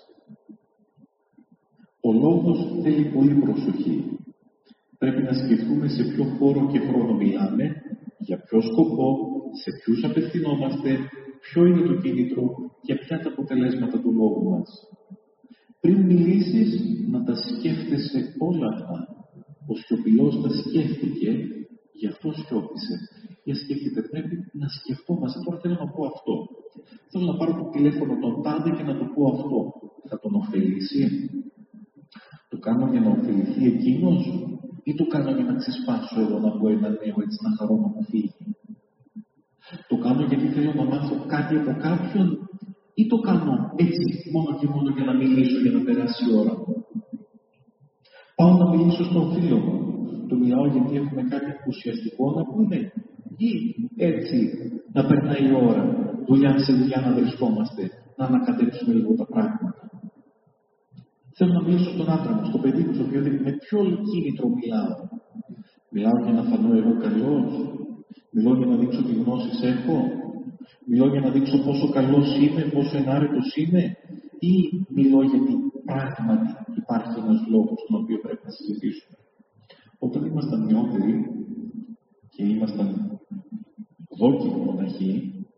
A: Ο λόγος θέλει πολύ προσοχή. Πρέπει να σκεφτούμε σε ποιο χώρο και χρόνο μιλάμε, για ποιο σκοπό, σε ποιους απευθυνόμαστε, ποιο είναι το κίνητρο και ποια τα αποτελέσματα του λόγου μας. Πριν μιλήσεις, να τα σκέφτεσαι όλα αυτά. Ο σιωπηλός τα σκέφτηκε, γι' αυτό σιώπησε. Για σκέφτεται, πρέπει να σκεφτόμαστε. Τώρα θέλω να πω αυτό. Θέλω να πάρω το τηλέφωνο τον τάδε και να το πω αυτό. Θα τον ωφελήσει? Το κάνω για να ωφεληθεί εκείνος, ή το κάνω για να ξεσπάσω εγώ να πω ένα νέο έτσι να χαρώ να μου φύγει? Το κάνω γιατί θέλω να μάθω κάτι από κάποιον, ή το κάνω έτσι μόνο και μόνο για να μιλήσω, για να περάσει η ώρα μου? Πάω να μιλήσω στον φίλο μου, του μιλάω γιατί έχουμε κάτι ουσιαστικό να πούμε, ή έτσι να περνάει η ώρα, δουλειά σε δουλειά να βρισκόμαστε, να ανακατέψουμε λίγο τα πράγματα? Θέλω να μιλήσω στον άντρα μου, στο παιδί μου, στο οποίο με ποιο κίνητρο μιλάω? Μιλάω για να φανώ εγώ καλός? Μιλώ για να δείξω τι γνώσεις έχω? Μιλώ για να δείξω πόσο καλός είμαι, πόσο ενάρετος είμαι? Ή μιλώ γιατί πράγματι υπάρχει ένας λόγος τον οποίο πρέπει να συζητήσουμε? Όταν ήμασταν νεότεροι και ήμασταν δόκιμοι μοναχοί,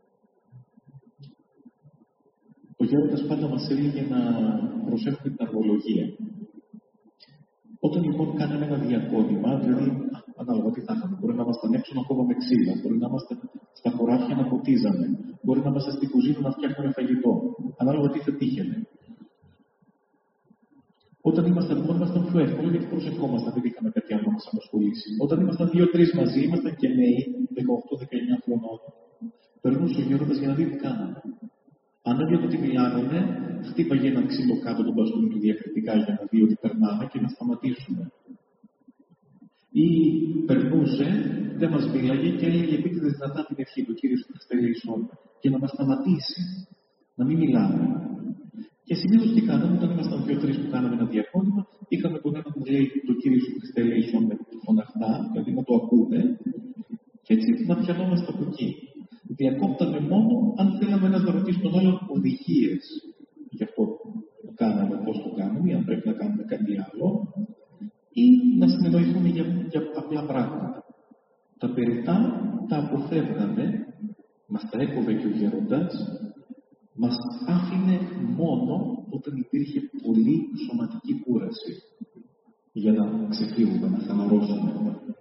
A: ο γέροντας πάντα μας έλεγε να προσέχουμε την αργολογία. Όταν λοιπόν κάναμε ένα διακόνημα, δηλαδή ανάλογα τι θα είχαμε, μπορεί να ήμασταν έξω να κόβαμε ξύλα, μπορεί να είμαστε στα χωράφια να ποτίζαμε, μπορεί να είμαστε στην κουζίνα να φτιάχνουμε φαγητό, ανάλογα τι θα τύχαινε. Όταν ήμασταν πιο εύκολο, γιατί προσευχόμασταν, δεν είχαμε κάτι άλλο να μας απασχολήσει. Όταν ήμασταν 2-3 μαζί, ήμασταν και νέοι, 18-19 χρονών. Περνούσε ο γέροντας για να δει τι κάναμε. Αν έβλεπε ότι μιλάγαμε, χτύπαγε ένα ξύλο κάτω τον μπαστούνι του διακριτικά για να δει ότι περνάμε και να σταματήσουμε. Ή περνούσε, δεν μας μίλαγε και έλεγε επίτηδες δυνατά την ευχή του Κύριε σου Χριστέ ελέησόν με, και να μας σταματήσει, να μην μιλάμε. Και συνήθως τι κάναμε, όταν ήμασταν 2-3 που κάναμε ένα διακόνημα, είχαμε τον ένα που λέει το Κύριε σου Χριστέ ελέησόν με φωναχτά, δηλαδή να το ακούνε, και έτσι να πιανόμαστε από εκεί. Διακόπταμε μόνο αν θέλαμε να ρωτήσουμε τον άλλον οδηγίες για αυτό που κάναμε, πώς το κάνουμε, ή αν πρέπει να κάνουμε κάτι άλλο, ή να συνεννοηθούμε για απλά πράγματα. Τα περιττά τα αποφεύγαμε, μας τα έκοβε και ο γέροντας, μας άφηνε μόνο όταν υπήρχε πολύ σωματική κούραση για να ξεφύγουμε, να χαλαρώσουμε.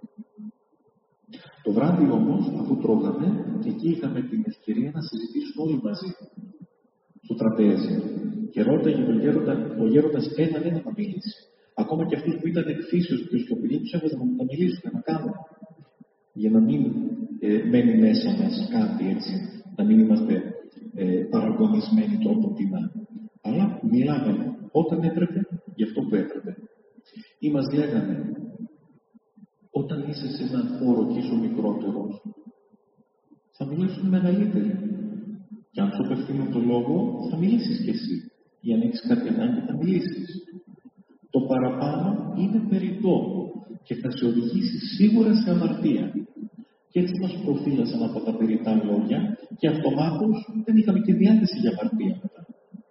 A: Το βράδυ όμως, αφού τρώγαμε, εκεί είχαμε την ευκαιρία να συζητήσουμε όλοι μαζί στο τραπέζι. Και ρώταγε ο γέροντας έναν να μιλήσει. Ακόμα και αυτούς που ήταν εκφύσεως και σιωπηλοί, τους έβαζαν να μιλήσουν, να κάνουν. Για να μην μένει μέσα μας κάτι έτσι, να μην είμαστε παραγωνισμένοι τρόποντινά. Αλλά μιλάγαμε όταν έπρεπε, για αυτό που έπρεπε. Ή μας λέγανε, όταν είσαι σε έναν χώρο και είσαι ο μικρότερος, θα μιλήσουν μεγαλύτεροι. Και αν σου απευθύνουν το λόγο, θα μιλήσεις κι εσύ. Ή αν έχεις κάτι ανάγκη, θα μιλήσεις. Το παραπάνω είναι περιττό και θα σε οδηγήσει σίγουρα σε αμαρτία. Και έτσι μας προφύλασαν από τα περιττά λόγια και αυτομάτως δεν είχαμε και διάθεση για αμαρτία μετά.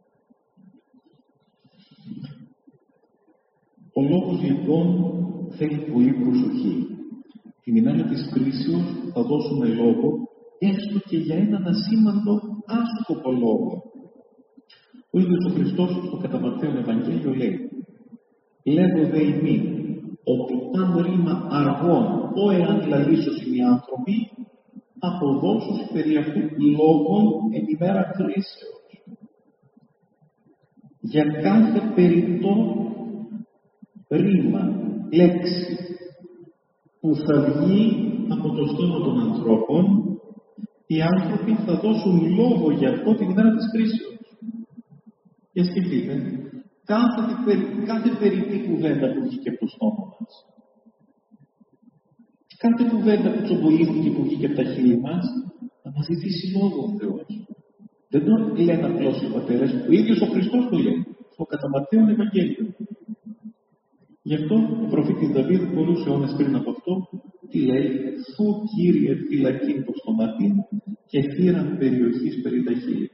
A: Ο λόγος λοιπόν θέλει πολύ προσοχή. Την ημέρα της κρίσεως θα δώσουμε λόγο έστω και για έναν ασήμαντο άσκοπο λόγο. Ο ίδιος ο Χριστός στο κατά Ματθαίον Ευαγγέλιο λέει «Λέγω δε ημί, ότι αν ρήμα αργών, ό εάν λαλήσωσιν οι άνθρωποι, αποδώσους περί αυτού λόγων εν ημέρα κρίσεως». Για κάθε περιττό ρήμα, λέξη που θα βγει από το στόμα των ανθρώπων, οι άνθρωποι θα δώσουν λόγο για αυτό την ημέρα της κρίσεως. Και σκεφτείτε, κάθε περιττή κουβέντα που βγήκε από το στόμα μας, κάθε κουβέντα που τσομπολίστηκε που βγήκε από τα χείλη μας, θα μας ζητήσει λόγο ο Θεός. Δεν το λένε απλώς οι πατέρες, ο ίδιος ο Χριστός το λέει, στο κατά Ματθαίον Ευαγγέλιο. Γι' αυτό ο προφήτης Δαβίδ, πολλούς αιώνες πριν από αυτό, τι λέει, «Φου Κύριε φυλακήν το στοματήν και θύραν περιοχής περί τα χείλη».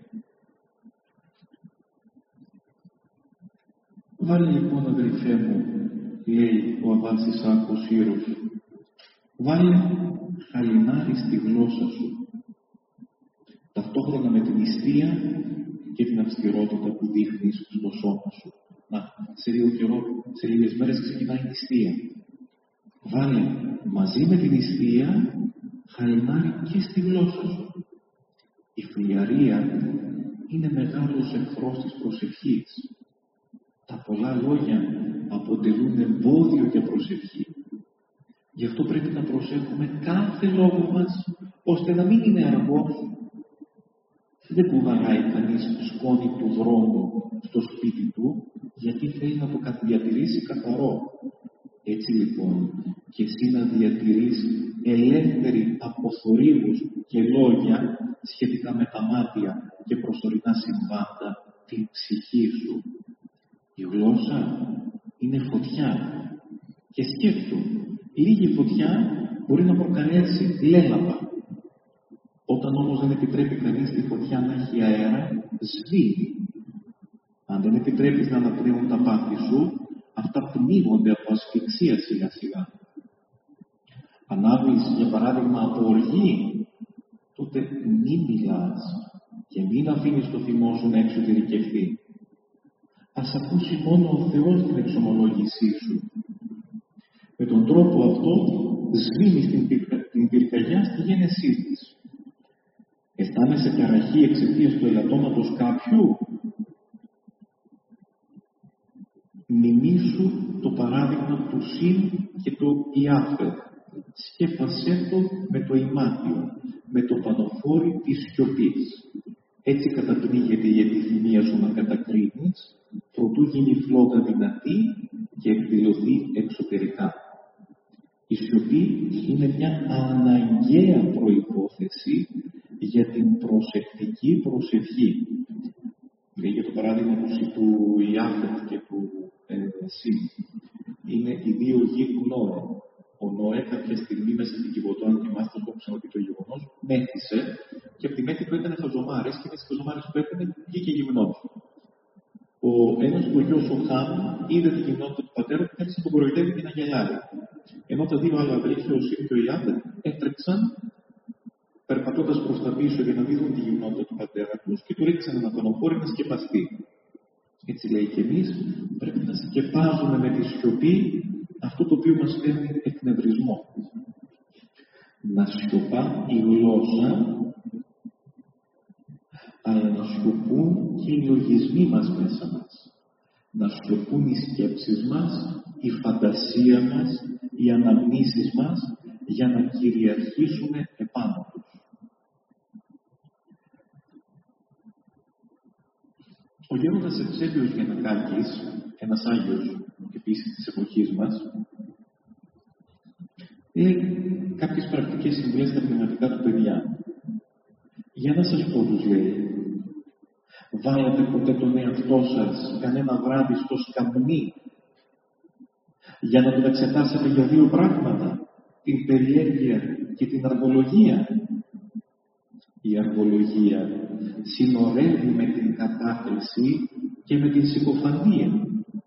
A: Βάλε λοιπόν, αδελφέ μου, λέει ο Αββάς Ισάκος Ήρος, βάλε χαλινάρι στη γλώσσα σου, ταυτόχρονα με την νηστεία και την αυστηρότητα που δείχνεις στο σώμα σου. Να, σε λίγο καιρό, σε λίγες μέρες ξεκινάει η νηστεία. Βάλε μαζί με την νηστεία χαλινάρι και στη γλώσσα σου. Η φλιαρία είναι μεγάλος εχθρός της προσευχής. Τα πολλά λόγια αποτελούν εμπόδιο για προσευχή. Γι' αυτό πρέπει να προσέχουμε κάθε λόγο μας, ώστε να μην είναι αργός. Δεν κουβαλάει κανείς σκόνη του δρόμου στο σπίτι του, γιατί θέλει να το διατηρήσει καθαρό. Έτσι λοιπόν, και εσύ να διατηρείς ελεύθερη από θορύβους και λόγια σχετικά με τα μάτια και προσωρινά συμβάντα την ψυχή σου. Η γλώσσα είναι φωτιά. Και σκέφτου, λίγη φωτιά μπορεί να προκαλέσει λέλαπα. Όταν όμως δεν επιτρέπει κανείς τη φωτιά να έχει αέρα, σβήνει. Αν δεν επιτρέπεις να αναπνέουν τα πάθη σου, αυτά πνίγονται από ασφυξία σιγά σιγά. Ανάβεις για παράδειγμα από οργή, τότε μην μιλάς και μην αφήνεις το θυμό σου να εξωτερικευθεί. Ας ακούσει μόνο ο Θεός την εξομολόγησή σου. Με τον τρόπο αυτό σβήνεις την πυρκαγιά στη γένεσή της. Αισθάνεσαι ταραχή εξαιτίας του ελαττώματος κάποιου? Μνημήσου το παράδειγμα του Σιμ και του Ιάφετ. Σκέπασέ το με το ημάτιο, με το πανοφόρι της σιωπής. Έτσι καταπνίγεται η επιθυμία σου να κατακρίνεις, προτού γίνει φλόγα δυνατή και εκδηλωθεί εξωτερικά. Η σιωπή είναι μια αναγκαία προϋπόθεση για την προσεκτική προσευχή. Λέει για το παράδειγμα του Ιάφετ και του Σιμ. Είναι οι δύο γη του Νόε. Ο Νόε κάποια στιγμή μέσα στην Κιβωτό, αν θυμάστε, όπως ξαναπεί το γεγονός, μέθησε και από τη μέθη του έκανε χαζομάρες και με τις χαζομάρες που έκανε βγήκε γυμνός. Ένας του γιος ο Χάμ είδε τη γυμνότητα του πατέρα του και άρχισε να τον κοροϊδεύει και να γελάει. Ενώ τα δύο άλλα αδέλφια, ο Σιμ και ο Ιάφετ, έτρεξαν περπατώντας προς τα πίσω για να δουν τη γυμνότητα του πατέρα τους και του ρίξαν ένα πανοφόρι να σκεπαστεί. Έτσι λέει και εμείς, πρέπει να σκεπάζουμε με τη σιωπή αυτό το οποίο μας φέρνει εκνευρισμό. Να σιωπά η γλώσσα, αλλά να σιωπούν και οι λογισμοί μας μέσα μας. Να σιωπούν οι σκέψεις μας, η φαντασία μας, οι αναμνήσεις μας, για να κυριαρχήσουμε επάνω τους. Ο γέροντας Ευσέβιος Γιαννακάκης, ένας Άγιος επίσης της εποχής μας, λέει κάποιες πρακτικές συμβουλές στα πνευματικά του παιδιά. Για να σας πω, τους λέει, βάλετε ποτέ τον εαυτό σας κανένα βράδυ στο σκαμνί για να τον εξετάσετε για δύο πράγματα, την περιέργεια και την αργολογία. Η αργολογία συνορεύει με την κατάκριση και με την συκοφαντία.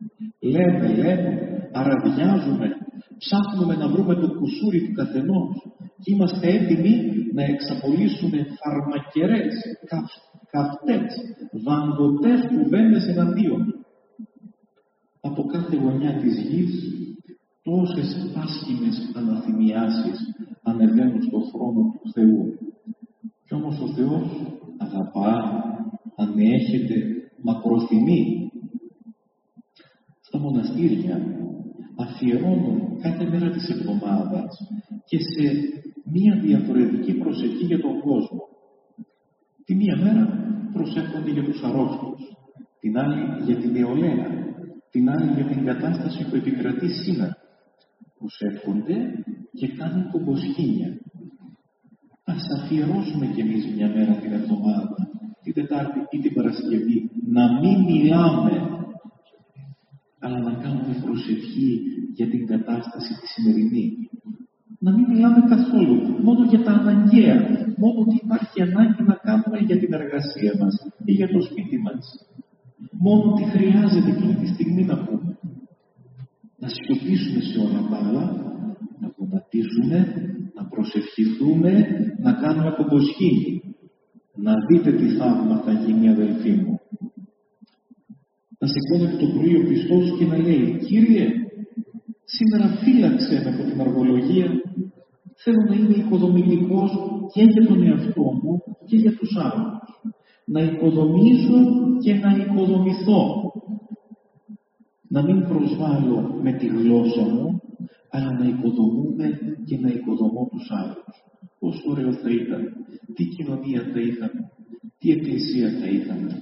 A: Λέμε, αραδιάζουμε, ψάχνουμε να βρούμε το κουσούρι του καθενός και είμαστε έτοιμοι να εξαπολύσουμε φαρμακερές, καυτές, βανδωτές κουβέντες εναντίον. Από κάθε γωνιά της γης τόσες άσχημες αναθυμιάσεις ανεβαίνουν στο θρόνο του Θεού. Κι όμως ο Θεός αγαπά, ανέχεται, μακροθυμεί. Στα μοναστήρια αφιερώνουν κάθε μέρα της εβδομάδας και σε μία διαφορετική προσευχή για τον κόσμο. Τη μία μέρα προσεύχονται για τους αρρώστους, την άλλη για την νεολαία, την άλλη για την κατάσταση που επικρατεί σήμερα. Προσεύχονται και κάνουν κομποσχήνια. Ας αφιερώσουμε κι εμείς μια μέρα την εβδομάδα, την Τετάρτη ή την Παρασκευή, να μην μιλάμε, αλλά να κάνουμε προσευχή για την κατάσταση τη σημερινή. Να μην μιλάμε καθόλου, μόνο για τα αναγκαία, μόνο ότι υπάρχει ανάγκη να κάνουμε για την εργασία μας ή για το σπίτι μας. Μόνο τι χρειάζεται εκείνη τη στιγμή να πούμε. Να σιωπήσουμε σε όλα τα άλλα, να γονατίσουμε, να προσευχηθούμε, να κάνουμε κομποσχήνη. Να δείτε τι θαύμα θα γίνει, αδελφοί μου. Να σηκώνεται το πρωί ο πιστός και να λέει, Κύριε, σήμερα φύλαξε με από την αργολογία. Θέλω να είμαι οικοδομητικός και για τον εαυτό μου και για τους άλλους. Να οικοδομήσω και να οικοδομηθώ. Να μην προσβάλλω με τη γλώσσα μου, αλλά να οικοδομούμε και να οικοδομώ τους άλλους. Πόσο ωραίο θα ήταν, τι κοινωνία θα είχαμε, τι εκκλησία θα είχαμε.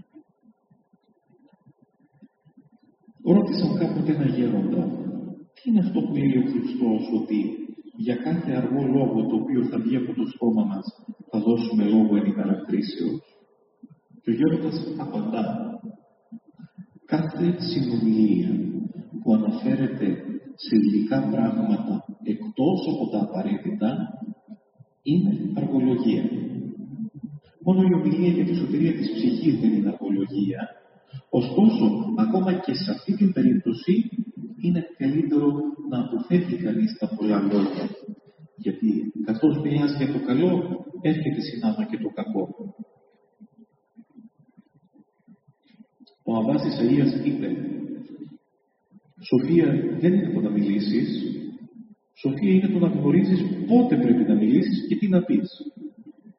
A: Ρώτησαν κάποτε ένα γέροντα, τι είναι αυτό που λέει ο Χριστός, ότι για κάθε αργό λόγο το οποίο θα βγει από το στόμα μας θα δώσουμε λόγο εν ημέρα κρίσεως. Και ο γέροντας απαντά, κάθε συνομιλία που αναφέρεται σε υλικά πράγματα εκτός από τα απαραίτητα είναι αργολογία. Μόνο η ομιλία για τη σωτηρία της ψυχής δεν είναι αργολογία. Ωστόσο, ακόμα και σε αυτή την περίπτωση είναι καλύτερο να αποφεύγει κανείς τα πολλά λόγια. Γιατί καθώς μιλάς για το καλό, έρχεται συνάμα και το κακό. Ο Αββάς Ισαΐας είπε, σοφία δεν είναι το να μιλήσεις, σοφία είναι το να γνωρίζεις πότε πρέπει να μιλήσεις και τι να πεις.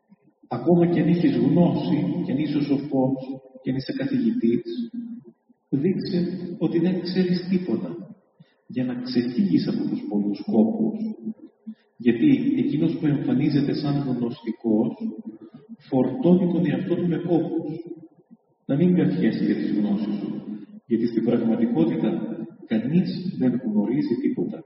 A: Ακόμα και αν έχεις γνώση, και αν είσαι σοφός, και αν είσαι καθηγητής, Δείξε ότι δεν ξέρεις τίποτα, για να ξεφύγεις από τους πολλούς κόπους. Γιατί εκείνος που εμφανίζεται σαν γνωστικός φορτώνει τον εαυτό του με κόπους. Να μην καφιέσαι για τις γνώσεις σου, γιατί στην πραγματικότητα κανείς δεν γνωρίζει τίποτα.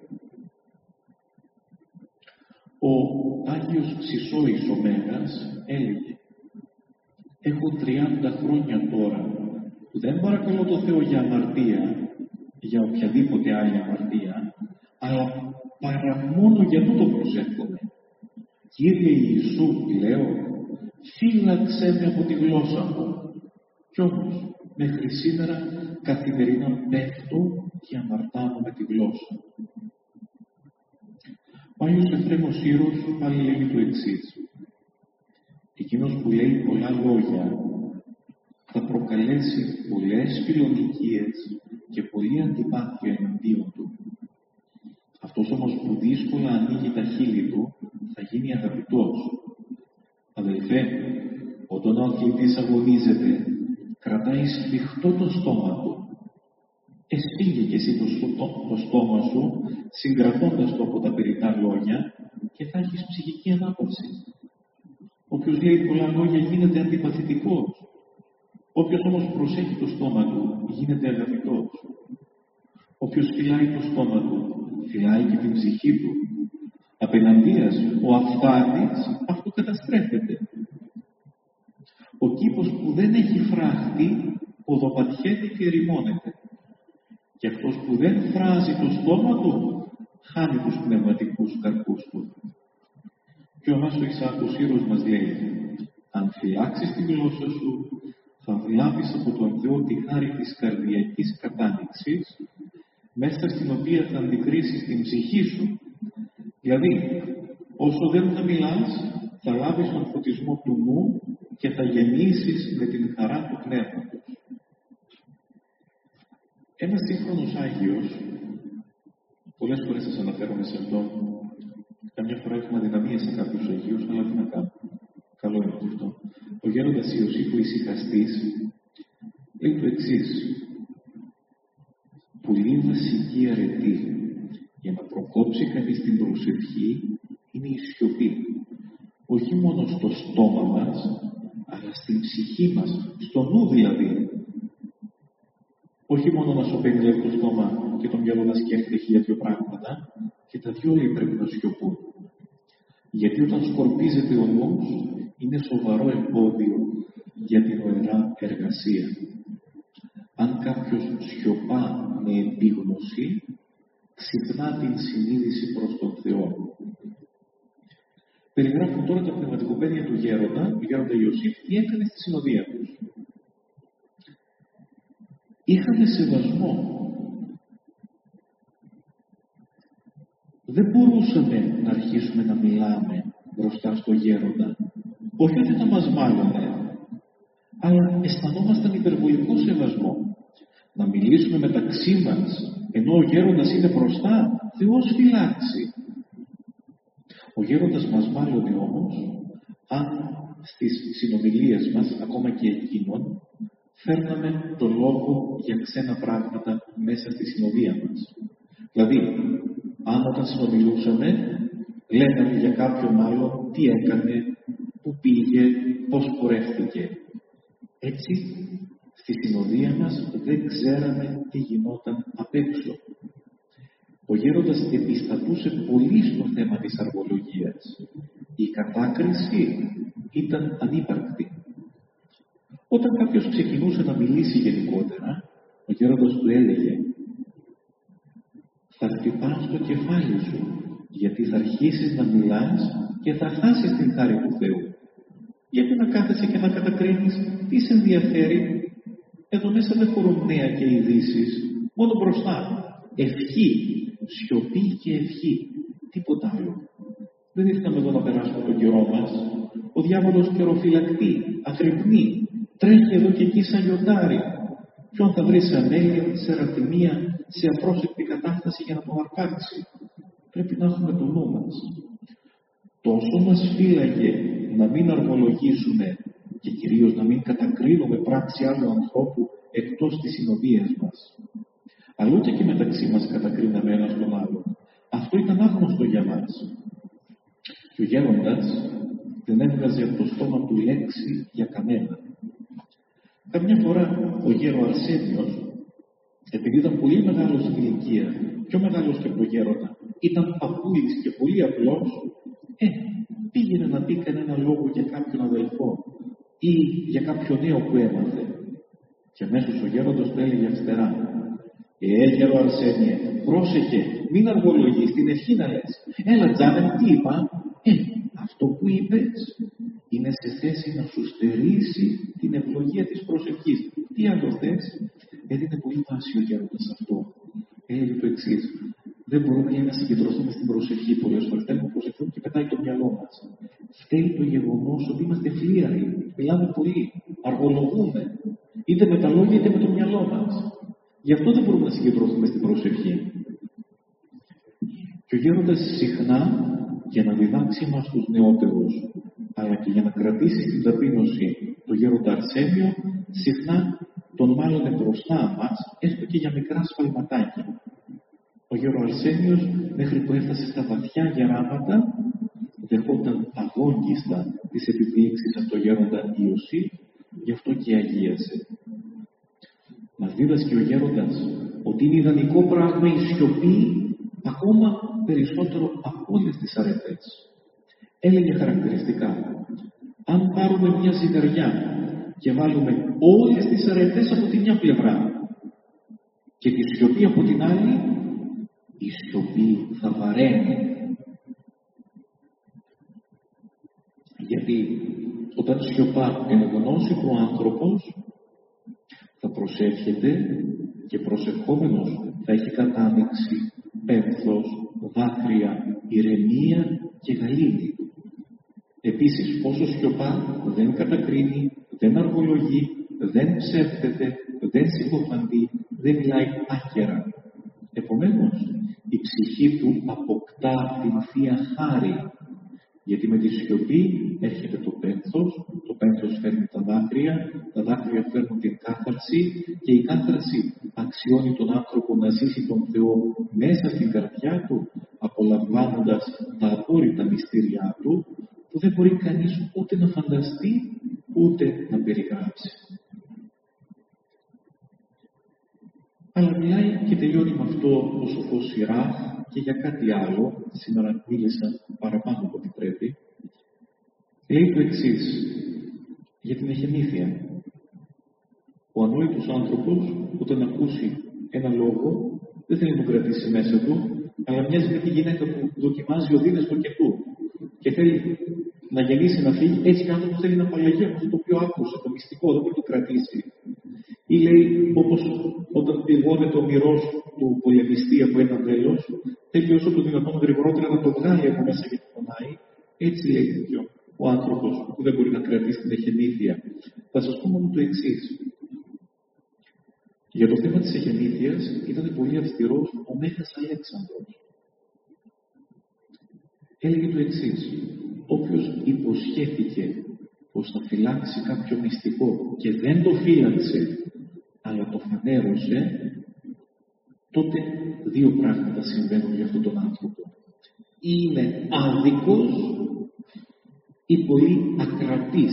A: Ο Άγιος Ψησόης ο Μέγας έλεγε: «Έχω 30 χρόνια τώρα που δεν παρακαλώ το Θεό για αμαρτία, για οποιαδήποτε άλλη αμαρτία, αλλά παρά μόνο για τούτο προσεύχομαι. Κύριε Ιησού, λέω, φύλαξέ με από τη γλώσσα μου». Κι όμως, μέχρι σήμερα καθημερινά πέφτω και αμαρτάνω με τη γλώσσα. Ο Άγιος Εφραίμος Σύρος πάλι λέει το εξής: «Εκείνος που λέει πολλά λόγια θα προκαλέσει πολλές φιλονικίες και πολλή αντιπάθεια εναντίον του. Αυτός όμως που δύσκολα ανοίγει τα χείλη του θα γίνει αγαπητός. Αδελφέ, όταν ο αθλητής αγωνίζεται, κρατάει σφιχτό το στόμα του. Εσφίγγε και εσύ το στόμα σου, συγκρατώντας το από τα περιττά λόγια, και θα έχεις ψυχική ανάπαυση. Όποιος λέει πολλά λόγια γίνεται αντιπαθητικός. Όποιος όμως προσέχει το στόμα του γίνεται αγαπητός. Όποιος φυλάει το στόμα του, φυλάει και την ψυχή του. Απέναντίας, ο αυθάδης αυτοκαταστρέφεται. Ο κήπος που δεν έχει φράχτη, ποδοπατιέται και ερημώνεται. Και αυτός που δεν φράζει το στόμα του, χάνει τους πνευματικούς καρπούς του». Και ο Άμασο Ισαάκ ο Σύρος μας λέει: «Αν φυλάξεις τη γλώσσα σου, θα βλάβεις από τον Θεό τη χάρη της καρδιακής κατάνοιξης, μέσα στην οποία θα αντικρίσεις την ψυχή σου. Δηλαδή, όσο δεν θα μιλάς, θα λάβεις τον φωτισμό του νου και θα γεννήσεις με την χαρά του πνεύματος». Ένας σύγχρονος Άγιος, πολλές φορές σας αναφέρομαι σε αυτό, καμιά φορά έχουμε αδυναμίες σε κάποιους Αγίους, αλλά τι να κάνουμε. Καλό είναι και αυτό. Ο γέροντας Ιωσήφ ο Ησυχαστής λέει το εξής: «Πολύ βασική αρετή για να προκόψει κανείς την προσευχή είναι η σιωπή. Όχι μόνο στο στόμα μας, αλλά στην ψυχή μας, στο νου δηλαδή. Όχι μόνο να σωπαίνει λέει το στόμα και το μυαλό να σκέφτεται χίλια δυο πράγματα, και τα δυο λέει πρέπει να σιωπούν. Γιατί όταν σκορπίζεται ο νους, είναι σοβαρό εμπόδιο για την ωραία εργασία. Αν κάποιος σιωπά με επίγνωση, ξυπνά την συνείδηση προς τον Θεό». Περιγράφουν τώρα τα πνευματικοπαίδεια του γέροντα Ιωσήφ, τι έκανε στη συνοδεία τους. Είχαμε σεβασμό. Δεν μπορούσαμε να αρχίσουμε να μιλάμε μπροστά στο γέροντα. Όχι ότι θα μας μάλλονε, αλλά αισθανόμασταν υπερβολικό σεβασμό. Να μιλήσουμε μεταξύ μας, ενώ ο γέροντας είναι μπροστά, Θεός φυλάξει. Ο γέροντας μας μάλλονε όμως, αν στις συνομιλίες μας, ακόμα και εκείνον, φέρναμε το λόγο για ξένα πράγματα μέσα στη συνοδεία μας. Δηλαδή, αν όταν συνομιλούσαμε, λέγαμε για κάποιον άλλο τι έκανε, πού πήγε, πώς πορεύτηκε. Έτσι, στη συνοδεία μας δεν ξέραμε τι γινόταν απ' έξω. Ο γέροντας επιστατούσε πολύ στο θέμα της αργολογίας. Η κατάκριση ήταν ανύπαρκτη. Όταν κάποιος ξεκινούσε να μιλήσει γενικότερα, ο γέροντας του έλεγε: «Θα χτυπάς το κεφάλι σου, γιατί θα αρχίσεις να μιλάς και θα χάσεις την χάρη του Θεού. Γιατί να κάθεσαι και να κατακρίνεις, τι σε ενδιαφέρει? Εδώ μέσα δεν χωρούν νέα και ειδήσεις, μόνο μπροστά. Ευχή, σιωπή και ευχή, τίποτα άλλο. Δεν ήρθαμε εδώ να περάσουμε τον καιρό μας. Ο διάβολος καιροφυλακτεί, αγρυπνεί, τρέχει εδώ και εκεί σαν λιοντάρι. Ποιον θα βρει σε αμέλεια, σε ρατιμία, σε απρόσεκτη κατάσταση για να τον αρπάξει? Πρέπει να έχουμε το νου μας. Τόσο μας φύλαγε να μην αρμολογήσουμε και κυρίως να μην κατακρίνουμε πράξη άλλου ανθρώπου εκτός της συνοδείας μας. Αλλά ούτε και μεταξύ μας κατακρίναμε ένας τον άλλον. Αυτό ήταν άγνωστο για μας. Και ο γέροντας δεν έβγαζε από το στόμα του λέξη για κανένα. Καμιά φορά ο γέρο Αρσένιος, επειδή ήταν πολύ μεγάλος στην ηλικία, πιο μεγάλος και από τον γέροντα, ήταν παππούλης και πολύ απλός, πήγαινε να πει κανένα λόγο για κάποιον αδελφό ή για κάποιο νέο που έμαθε. Και αμέσως ο γέροντας του έλεγε αυστηρά: γέρο Αρσένιε, πρόσεχε, μην αργολογείς, την ευχή να λες. Έλα Τζάνεμ, τι είπα? Αυτό που είπες είναι σε θέση να σου στερήσει την ευλογία της προσευχής. Τι άλλο θες? Έδινε πολύ βάση ο γέροντας αυτό. Έλεγε το εξής: δεν μπορούμε να συγκεντρωθούμε στην προσευχή πολλές φορές. Θέλουμε προσευχή και πετάει το μυαλό μας. Φταίει το γεγονός ότι είμαστε φλίαροι, μιλάμε πολύ, αργολογούμε, είτε με τα λόγια είτε με το μυαλό μας. Γι' αυτό δεν μπορούμε να συγκεντρωθούμε στην προσευχή. Και ο γέροντας συχνά, για να διδάξει μας τους νεότερους, αλλά και για να κρατήσει στην ταπείνωση το γέροντα Αρσένιο, συχνά τον μάλλον μπροστά μας, έστω και για μικρά σφαλματάκια. Ο γέρο Αρσένιος, μέχρι που έφτασε στα βαθιά γεράματα, δεχόταν αγώνιστα τις επιπλήξεις από το γέροντα Ιωσή, γι' αυτό και αγίασε. Μας δίδασκε ο γέροντας ότι είναι ιδανικό πράγμα η σιωπή, ακόμα περισσότερο από όλες τις αρετές. Έλεγε χαρακτηριστικά: αν πάρουμε μια ζυγαριά και βάλουμε όλες τις αρετές από τη μια πλευρά και τη σιωπή από την άλλη, η σιωπή θα βαραίνει. Γιατί όταν σιωπά ενγνώσει του άνθρωπος, θα προσεύχεται και προσευχόμενος θα έχει κατάνοιξη, πένθος, δάκρυα, ηρεμία και γαλήνη. Επίσης, όσο σιωπά δεν κατακρίνει, δεν αργολογεί, δεν ψεύδεται, δεν συκοφαντεί, δεν μιλάει άκερα. Επομένως, η ψυχή του αποκτά την Θεία Χάρη, γιατί με τη σιωπή έρχεται το πένθος φέρνει τα δάκρυα φέρνουν την κάθαρση και η κάθαρση αξιώνει τον άνθρωπο να ζήσει τον Θεό μέσα στην καρδιά του, απολαμβάνοντας τα απόρριτα μυστήριά του, που δεν μπορεί κανείς ούτε να φανταστεί ούτε να περιγράψει. Αλλά μιλάει και τελειώνει με αυτό ο σοφός Σιράχ και για κάτι άλλο. Σήμερα μίλησα παραπάνω από ό,τι πρέπει. Λέει το εξής για την εχεμήθεια. Ο ανόητος άνθρωπος, όταν ακούσει ένα λόγο, δεν θέλει να τον κρατήσει μέσα του, αλλά μοιάζει με τη γυναίκα που δοκιμάζει οδύνες του κετού και θέλει να γεννήσει, να φύγει. Έτσι και ο άνθρωπος θέλει να απαλλαγεί από αυτό το οποίο άκουσε, το μυστικό, δεν μπορεί να το κρατήσει. Ή λέει, όπως όταν πληγώνεται ο μυρός του πολεμιστή από ένα τέλος, θέλει όσο το δυνατόν γρηγορότερα να το βγάλει από μέσα και το πονάει. Έτσι λέει ο άνθρωπος που δεν μπορεί να κρατήσει την εχεμήθεια. Θα σας πω μόνο το εξής. Για το θέμα της εχεμήθειας ήταν πολύ αυστηρός ο Μέγας Αλέξανδρος. Έλεγε το εξής: όποιος υποσχέθηκε πως θα φυλάξει κάποιο μυστικό και δεν το φύλαξε, αλλά το φανέρωσε, τότε δύο πράγματα συμβαίνουν για αυτόν τον άνθρωπο. Ή είναι άδικος ή πολύ ακρατής.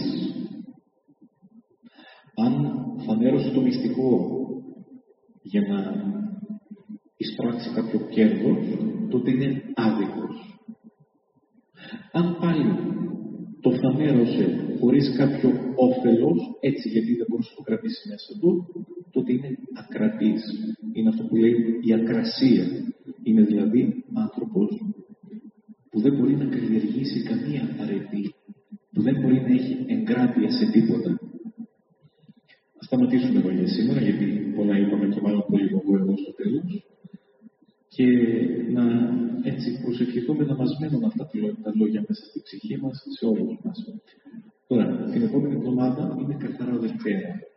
A: Αν φανέρωσε το μυστικό για να εισπράξει κάποιο κέρδος, τότε είναι άδικος. Αν πάλι το φανέρωσε χωρίς κάποιο όφελος, έτσι γιατί δεν μπορούσε να το κρατήσει μέσα του, τότε είναι ακρατής. Είναι αυτό που λέει η ακρασία. Είναι δηλαδή άνθρωπος που δεν μπορεί να καλλιεργήσει καμία αρετή, που δεν μπορεί να έχει εγκράτεια σε τίποτα. Ας σταματήσουμε εδώ για σήμερα, γιατί πολλά είπαμε και μάλλον πολύ λόγο εδώ στο τέλος. Και να έτσι προσευχηθούμε να μας μένουν αυτά τα λόγια μέσα στη ψυχή μας, σε όλους μας. Τώρα, την επόμενη εβδομάδα είναι καθαρά Δευτέρα.